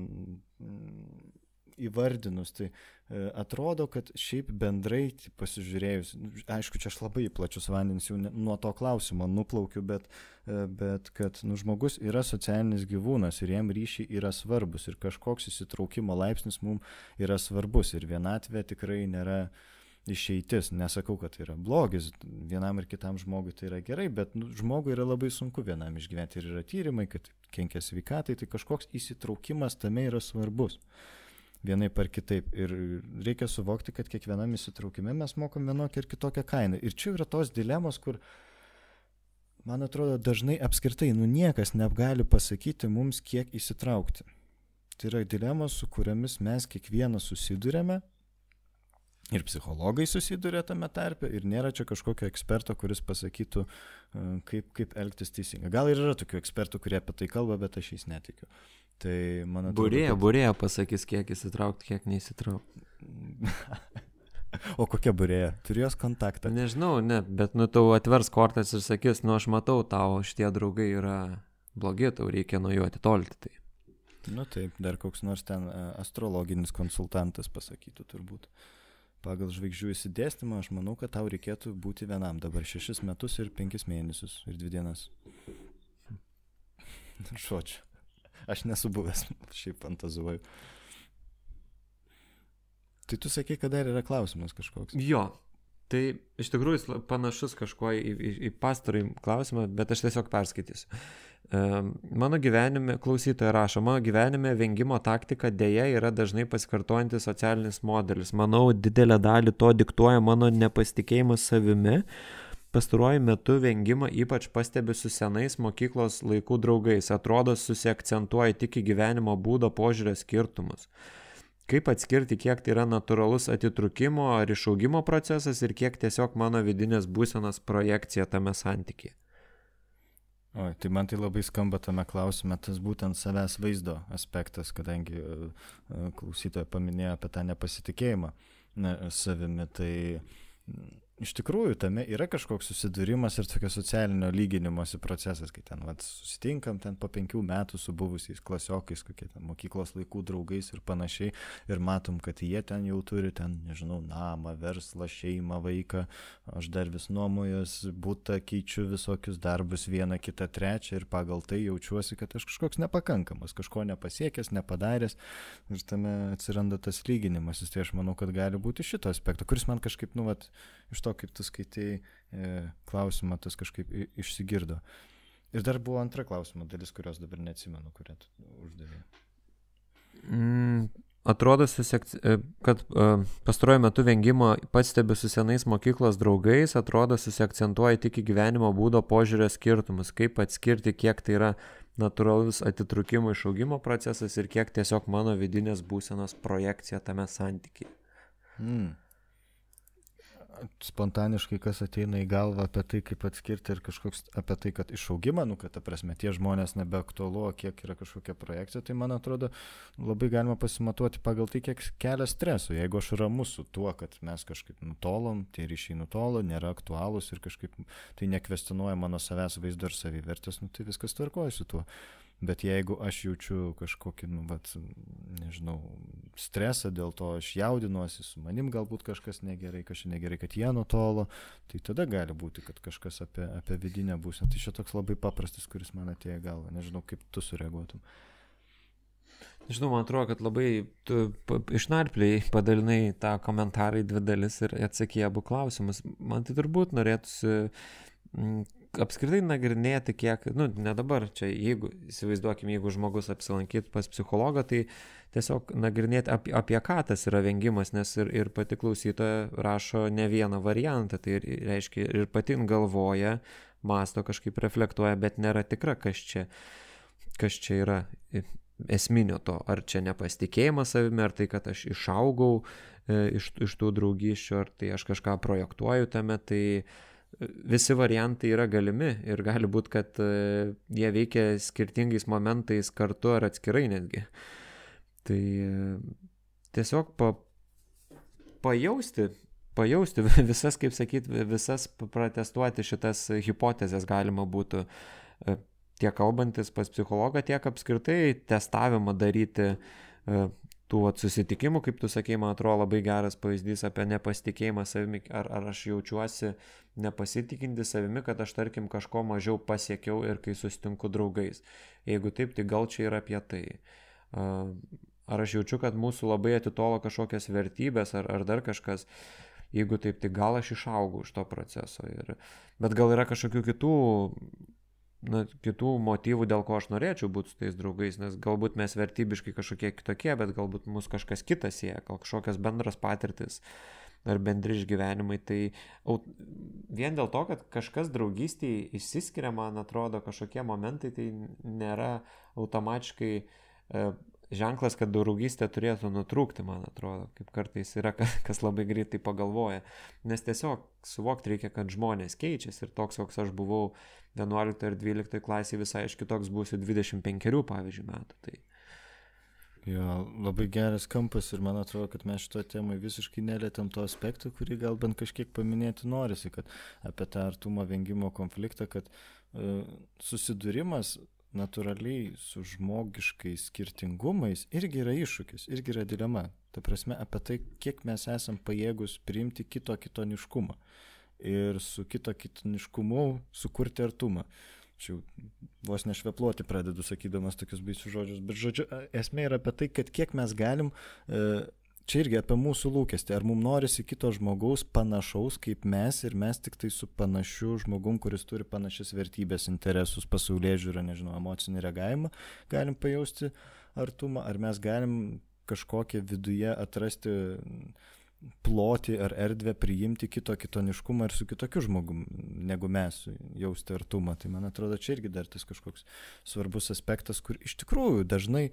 įvardinus, tai atrodo, kad šiaip bendrai pasižiūrėjus, aišku, čia aš labai plačius vandenis jau nuo to klausimo nuplaukiu, bet kad žmogus yra socialinis gyvūnas ir jam ryšiai yra svarbus ir kažkoks įsitraukimo laipsnis mums yra svarbus ir vienatvė tikrai nėra išeitis. Nesakau, kad tai yra blogis, vienam ir kitam žmogui tai yra gerai, bet žmogui yra labai sunku vienam išgyventi ir yra tyrimai, kad kenkia sveikatai, tai kažkoks įsitraukimas tame yra svarbus. Vienaip ar kitaip. Ir reikia suvokti, kad kiekvienam įsitraukime mes mokam vienokią ir kitokią kainą. Ir čia yra tos dilemos, kur, man atrodo, dažnai apskritai, niekas negali pasakyti mums, kiek įsitraukti. Tai yra dilemos, su kuriamis mes kiekvienas susidurėme. Ir psichologai susiduria tame tarpe, ir nėra čia kažkokio eksperto, kuris pasakytų, kaip elgtis teisingai. Gal ir yra tokių ekspertų, kurie apie tai kalba, bet aš jais netikiu. Tai man atrodo, Būrėja pasakys, kiek įsitraukti, kiek neįsitraukti. O kokia būrėja? Turėjos kontaktą? Nežinau, bet tau atvers kortas ir sakys, aš matau, tau šitie draugai yra blogi, tau reikia nuo jų atitolti. Tai. Taip, dar koks nors ten astrologinis konsultantas pasakytų turbūt. Pagal žvaigždžių įsidėstymą, aš manau, kad tau reikėtų būti vienam dabar 6 metus ir 5 mėnesius ir 2 dienas. Žodžiu. Aš nesu buvęs, šiaip fantazuoju. Tai tu sakei, kad dar yra klausimas kažkoks. Jo, tai iš tikrųjų jis panašus kažkuo į pastarąjį klausimą, bet aš tiesiog perskaitysiu. Mano gyvenime, klausytoja rašo, mano gyvenime vengimo taktika dėja yra dažnai pasikartojantis socialinis modelis. Manau, didelę dalį to diktuoja mano nepasitikėjimas savimi. Pastaruoju metu vengimą ypač pastebiu su senais mokyklos laikų draugais. Atrodo, susiakcentuoja tik į gyvenimo būdo požiūrio skirtumus. Kaip atskirti, kiek tai yra natūralus atitrūkimo ar išaugimo procesas ir kiek tiesiog mano vidinės būsenos projekcija tame santykyje? Oi, tai man tai labai skamba tame klausime, tas būtent savęs vaizdo aspektas, kadangi klausytoja paminėjo apie tą nepasitikėjimą savimi, tai iš tikrųjų tame yra kažkoks susidūrimas ir tokio socialinio lyginimosi procesas, kai ten susitinkam ten po 5 metų su buvusiais klasiokais, kokie ten mokyklos laikų draugais ir panašiai, ir matom, kad jie ten jau turi ten, nežinau, namą, verslą, šeimą, vaiką, aš dar vis nuomojuos, butą, keičiu visokius darbus, vieną, kitą, trečią, ir pagal tai jaučiuosi, kad aš kažkoks nepakankamas, kažko nepasiekęs, nepadaręs, ir tame atsiranda tas lyginimasis. Tai aš manau, kad gali būti šito aspekto, kuris man kažkaip, iš to, kaip tu skaitai klausimą, tas kažkaip išsigirdo. Ir dar buvo antra klausimo dalis, kurios dabar neatsimenu, kurią tu uždavė. Atrodo, kad pastaruoju metu vengimo pastebiu su senais mokyklos draugais, atrodo, susiakcentuoja tik į gyvenimo būdo požiūrio skirtumus, kaip atskirti, kiek tai yra natūralus atitrūkimo išaugimo procesas ir kiek tiesiog mano vidinės būsenos projekcija tame santykyje. Spontaniškai, kas ateina į galvą apie tai, kaip atskirti, ir kažkoks apie tai, kad išaugimą, kad ta prasme tie žmonės nebeaktualu, kiek yra kažkokia projekcija, tai man atrodo labai galima pasimatuoti pagal tai, kiek kelia streso. Jeigu aš ramus su tuo, kad mes kažkaip nutolom, tie ryšiai nutolo, nėra aktualūs ir kažkaip tai nekvestionuoja mano savęs vaizdo ir savivertės, tai viskas tvarkoja su tuo. Bet jeigu aš jaučiu kažkokį, nežinau, stresą, dėl to aš jaudinuosi, su manim galbūt kažkas negerai, kad jie nutolo, tai tada gali būti, kad kažkas apie vidinę būseną. Tai čia toks labai paprastas, kuris man atėjo į galvą. Nežinau, kaip tu sureaguotum. Nežinau, man atrodo, kad labai tu išnarpliai padalinai tą komentarą į 2 dalis ir atsakė abu klausimus. Man tai turbūt norėtųsi apskritai nagrinėti, kiek, ne dabar, čia jeigu, įsivaizduokim, jeigu žmogus apsilankytų pas psichologą, tai tiesiog nagrinėti apie ką tas yra vengimas, nes ir pati klausytoja rašo ne vieną variantą, tai reiškia ir pati galvoja, mąsto, kažkaip reflektuoja, bet nėra tikra, kas čia yra esminio to, ar čia nepasitikėjimas savimi, ar tai, kad aš išaugau iš tų draugysčių, ar tai aš kažką projektuoju tame, tai visi variantai yra galimi ir gali būti, kad jie veikia skirtingais momentais kartu ar atskirai netgi. Tai tiesiog pajausti visas, kaip sakyt, visas protestuoti šitas hipotezės galima būtų tiek kalbantis pas psichologą, tiek apskritai testavimą daryti tų susitikimų, kaip tu sakei, man atrodo labai geras pavyzdys apie nepasitikėjimą savimi, ar aš jaučiuosi nepasitikinti savimi, kad aš, tarkim, kažko mažiau pasiekiau ir kai susitinku draugais. Jeigu taip, tai gal čia yra apie tai. Ar aš jaučiu, kad mūsų labai atitolo kažkokias vertybės ar dar kažkas. Jeigu taip, tai gal aš išaugau iš to proceso. Bet gal yra kažkokių kitų motyvų, dėl ko aš norėčiau būti su tais draugais, nes galbūt mes vertybiškai kažkokie kitokie, bet galbūt mus kažkas kitas sieja, gal kažkokios bendros patirtis ar bendri išgyvenimai. Tai vien dėl to, kad kažkas draugystėje išsiskiria, man atrodo, kažkokie momentai, tai nėra automatiškai ženklas, kad draugystė turėtų nutrūkti, man atrodo, kaip kartais yra, kas labai greitai pagalvoja. Nes tiesiog suvokti reikia, kad žmonės keičiasi ir toks, koks aš buvau 11 ir 12 klasėje, visai aš kitoks būsiu 25, pavyzdžiui, metų. Tai. Jo, labai geras kampas ir man atrodo, kad mes šito temai visiškai nelietėm to aspektų, kurį gal bent kažkiek paminėti norisi, kad apie tą artumo vengimo konfliktą, kad susidūrimas natūraliai su žmogiškais skirtingumais irgi yra iššūkis, irgi yra dilema. Ta prasme, apie tai, kiek mes esam pajėgus priimti kitoniškumą ir su kitoniškumu sukurti artumą. Čia vos nešvepluoti pradedu sakydamas tokius baisius žodžius, bet žodžiu, esmė yra apie tai, kad kiek mes galim, čia irgi apie mūsų lūkestį, ar mums norisi kito žmogaus panašaus kaip mes ir mes tik tai su panašiu žmogum, kuris turi panašias vertybės, interesus, pasaulėžiūrą, nežinau, emocinį reagavimą, galim pajausti artumą, ar mes galim kažkokią viduje atrasti plotį ar erdvę priimti kito kitoniškumą ir su kitokiu žmogum, negu mes jausti artumą. Tai man atrodo, čia irgi dar tas kažkoks svarbus aspektas, kur iš tikrųjų dažnai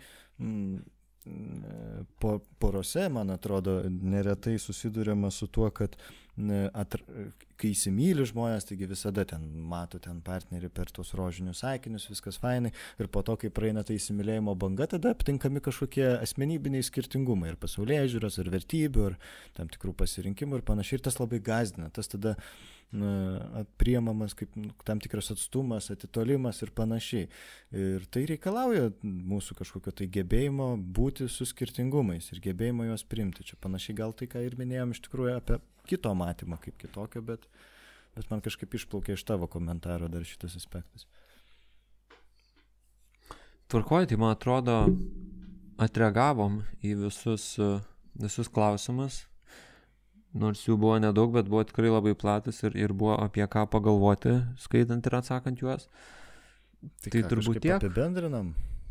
porose, man atrodo, neretai susiduriama su tuo, kad kai įsimyli žmonės, taigi visada ten mato ten partnerį per tos rožinius sakinius, viskas fainai, ir po to, kai praeina tai įsimylėjimo banga, tada aptinkami kažkokie asmenybiniai skirtingumai ir pasaulėje žiūros, ir vertybių, ir tam tikrų pasirinkimų ir panašiai, ir tas labai gąsdina, tas tada priemamas kaip tam tikras atstumas, atitolimas ir panašiai. Ir tai reikalauja mūsų kažkokio tai gebėjimo būti su skirtingumais ir gebėjimo juos priimti. Čia panašiai gal tai, ką ir minėjom iš tikrųjų apie kito matymą kaip kitokio, bet man kažkaip išplaukė iš tavo komentaro dar šitas aspektas. Tvarkoj, tai man atrodo, atreagavom į visus klausimus. Nors jų buvo nedaug, bet buvo tikrai labai platus ir buvo apie ką pagalvoti, skaitant ir atsakant juos. Tai turbūt tiek. Apibendrinam?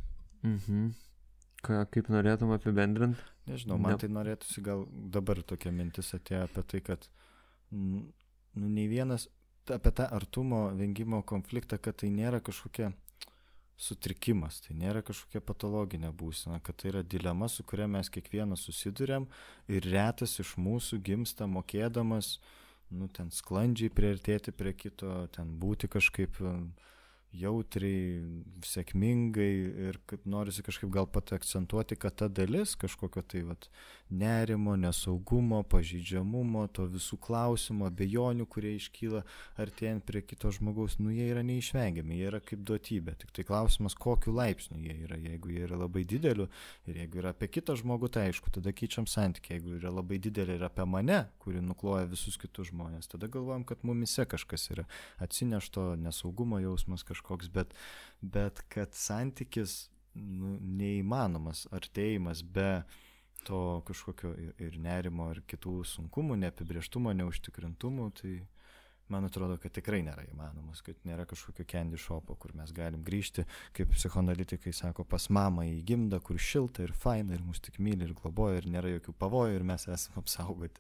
Kaip norėtum apibendrinti? Nežinau, man tai norėtųsi gal dabar tokia mintis atėjo apie tai, kad nei vienas, apie tą artumo vengimo konfliktą, kad tai nėra kažkokia sutrikimas, tai nėra kažkokia patologinė būsena, kad tai yra dilema, su kuria mes kiekvienas susiduriam ir retas iš mūsų gimsta mokėdamas, ten sklandžiai priartėti prie kito, ten būti kažkaip jautriai, sėkmingai ir norisi kažkaip gal pat akcentuoti, kad ta dalis kažkokio tai nerimo, nesaugumo, pažeidžiamumo, to visų klausimų, abejonių, kurie iškyla artėjant prie kito žmogaus, jie yra neišvengiami, jie yra kaip duotybė. Tik tai klausimas, kokiu laipsniu jie yra. Jeigu jie yra labai dideliu ir jeigu yra apie kitą žmogų, tai aišku, tada keičiam santykį. Jeigu yra labai didelė ir apie mane, kuri nukloja visus kitus žmonės, tada galvojam, kad mumise kažkas yra atsinešto nesaugumo jausmas kažkoks, bet kad santykis neįmanomas, artėjimas be to kažkokio ir nerimo, ir kitų sunkumų, neapibrėžtumo, neužtikrintumų, tai man atrodo, kad tikrai nėra įmanomas, kad nėra kažkokio candy shopo, kur mes galim grįžti, kaip psichoanalitikai sako, pas mamą į gimdą, kur šilta ir faina, ir mus tik myli, ir globoja, ir nėra jokių pavojų, ir mes esame apsaugoti.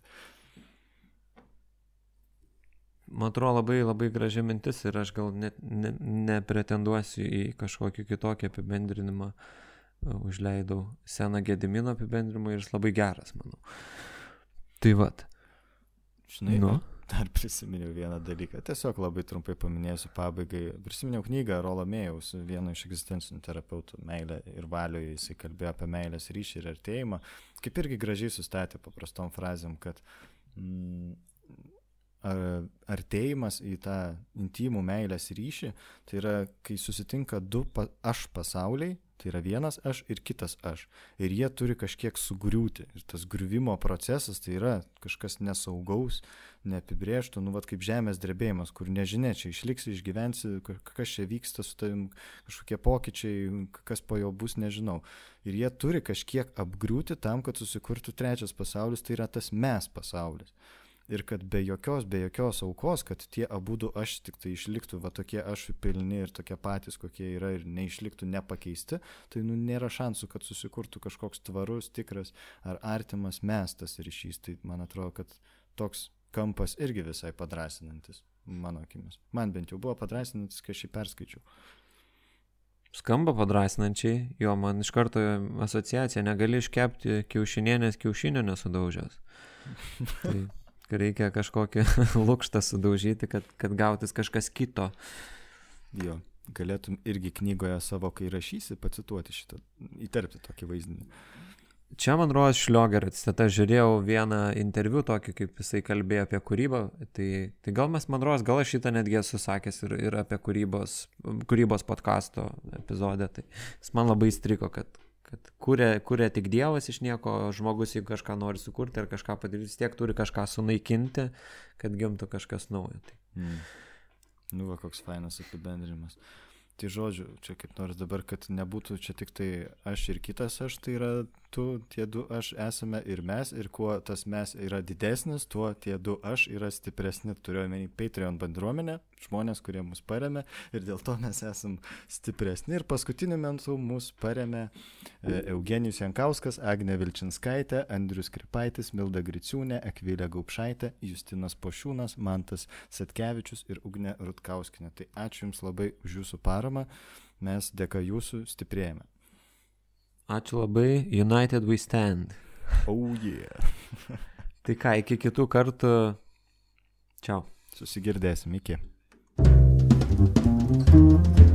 Man atrodo, labai, labai graži mintis ir aš gal nepretenduosiu į kažkokį kitokį apibendrinimą. Užleidau seną Gedimino apibendrinimą ir jis labai geras, manau. Tai vat. Žinai, dar prisiminiau vieną dalyką. Tiesiog labai trumpai paminėsiu pabaigai. Prisiminiau knygą Rolomėjaus, vieno iš egzistencinių terapeutų, Meilė ir valioje. Jisai kalbėjo apie meilės ryšį ir artėjimą. Kaip irgi gražiai sustatė paprastom frazėm, kad artėjimas į tą intimų meilės ryšį, tai yra, kai susitinka du aš pasauliai, tai yra vienas aš ir kitas aš. Ir jie turi kažkiek sugriūti. Ir tas griuvimo procesas tai yra kažkas nesaugaus, neapibrėžto, kaip žemės drebėjimas, kur nežinia, čia išliksi, išgyvensi, kas čia vyksta su tavim, kažkokie pokyčiai, kas po jo bus, nežinau. Ir jie turi kažkiek apgriūti tam, kad susikurtų trečias pasaulis, tai yra tas mes pasaulis. Ir kad be jokios aukos, kad tie abudu aš tik tai išliktų tokie aš pilni ir tokie patys, kokie yra ir neišliktų nepakeisti, tai nėra šansų, kad susikurtų kažkoks tvarus, tikras ar artimas mes tas ryšys. Tai man atrodo, kad toks kampas irgi visai padrasinantis, mano akimis. Man bent jau buvo padrasinantis, kai aš jį perskaičiau. Skamba padrasinančiai, jo, man iš karto asociacija, negali iškepti kiaušinienės kiaušinio nesudaužęs. Tai reikia kažkokį lukštą sudaužyti, kad gautis kažkas kito. Jo, galėtum irgi knygoje savo, kai rašysi, pacituoti šitą, įterpti tokį vaizdinį. Čia, man rodos, Šliogerio citata, žiūrėjau vieną interviu tokį, kaip jisai kalbėjo apie kūrybą, tai gal man rodos, gal aš šitą netgi esu sakęs ir apie kūrybos podcasto epizodę, tai jis man labai įstrigo, kad kuria tik Dievas iš nieko, žmogus, jeigu kažką nori sukurti ar kažką padaryti, vis tiek turi kažką sunaikinti, kad gimtų kažkas naujo. Tai. Koks fainas apibendrimas. Tai žodžiu, čia kaip nors dabar, kad nebūtų čia tik tai aš ir kitas aš, tai yra tu, tie du aš esame ir mes, ir kuo tas mes yra didesnis, tuo tie du aš yra stipresni. Turiu omeny Patreon bendruomenę, žmonės, kurie mus paremė ir dėl to mes esam stipresni. Ir paskutiniu metu mus paremė Eugenijus Jankauskas, Agnė Vilčinskaitė, Andrius Kripaitis, Milda Griciūnė, Akvilė Gaupšaitė, Justinas Pošiūnas, Mantas Setkevičius ir Ugnė Rutkauskinė. Tai ačiū Jums labai už Jūsų paramą, mes dėka Jūsų stiprėjame. Ačiū labai, United we stand. Oh yeah. Tai ką, iki kitų kartų. Čiau. Susigirdėsim, iki.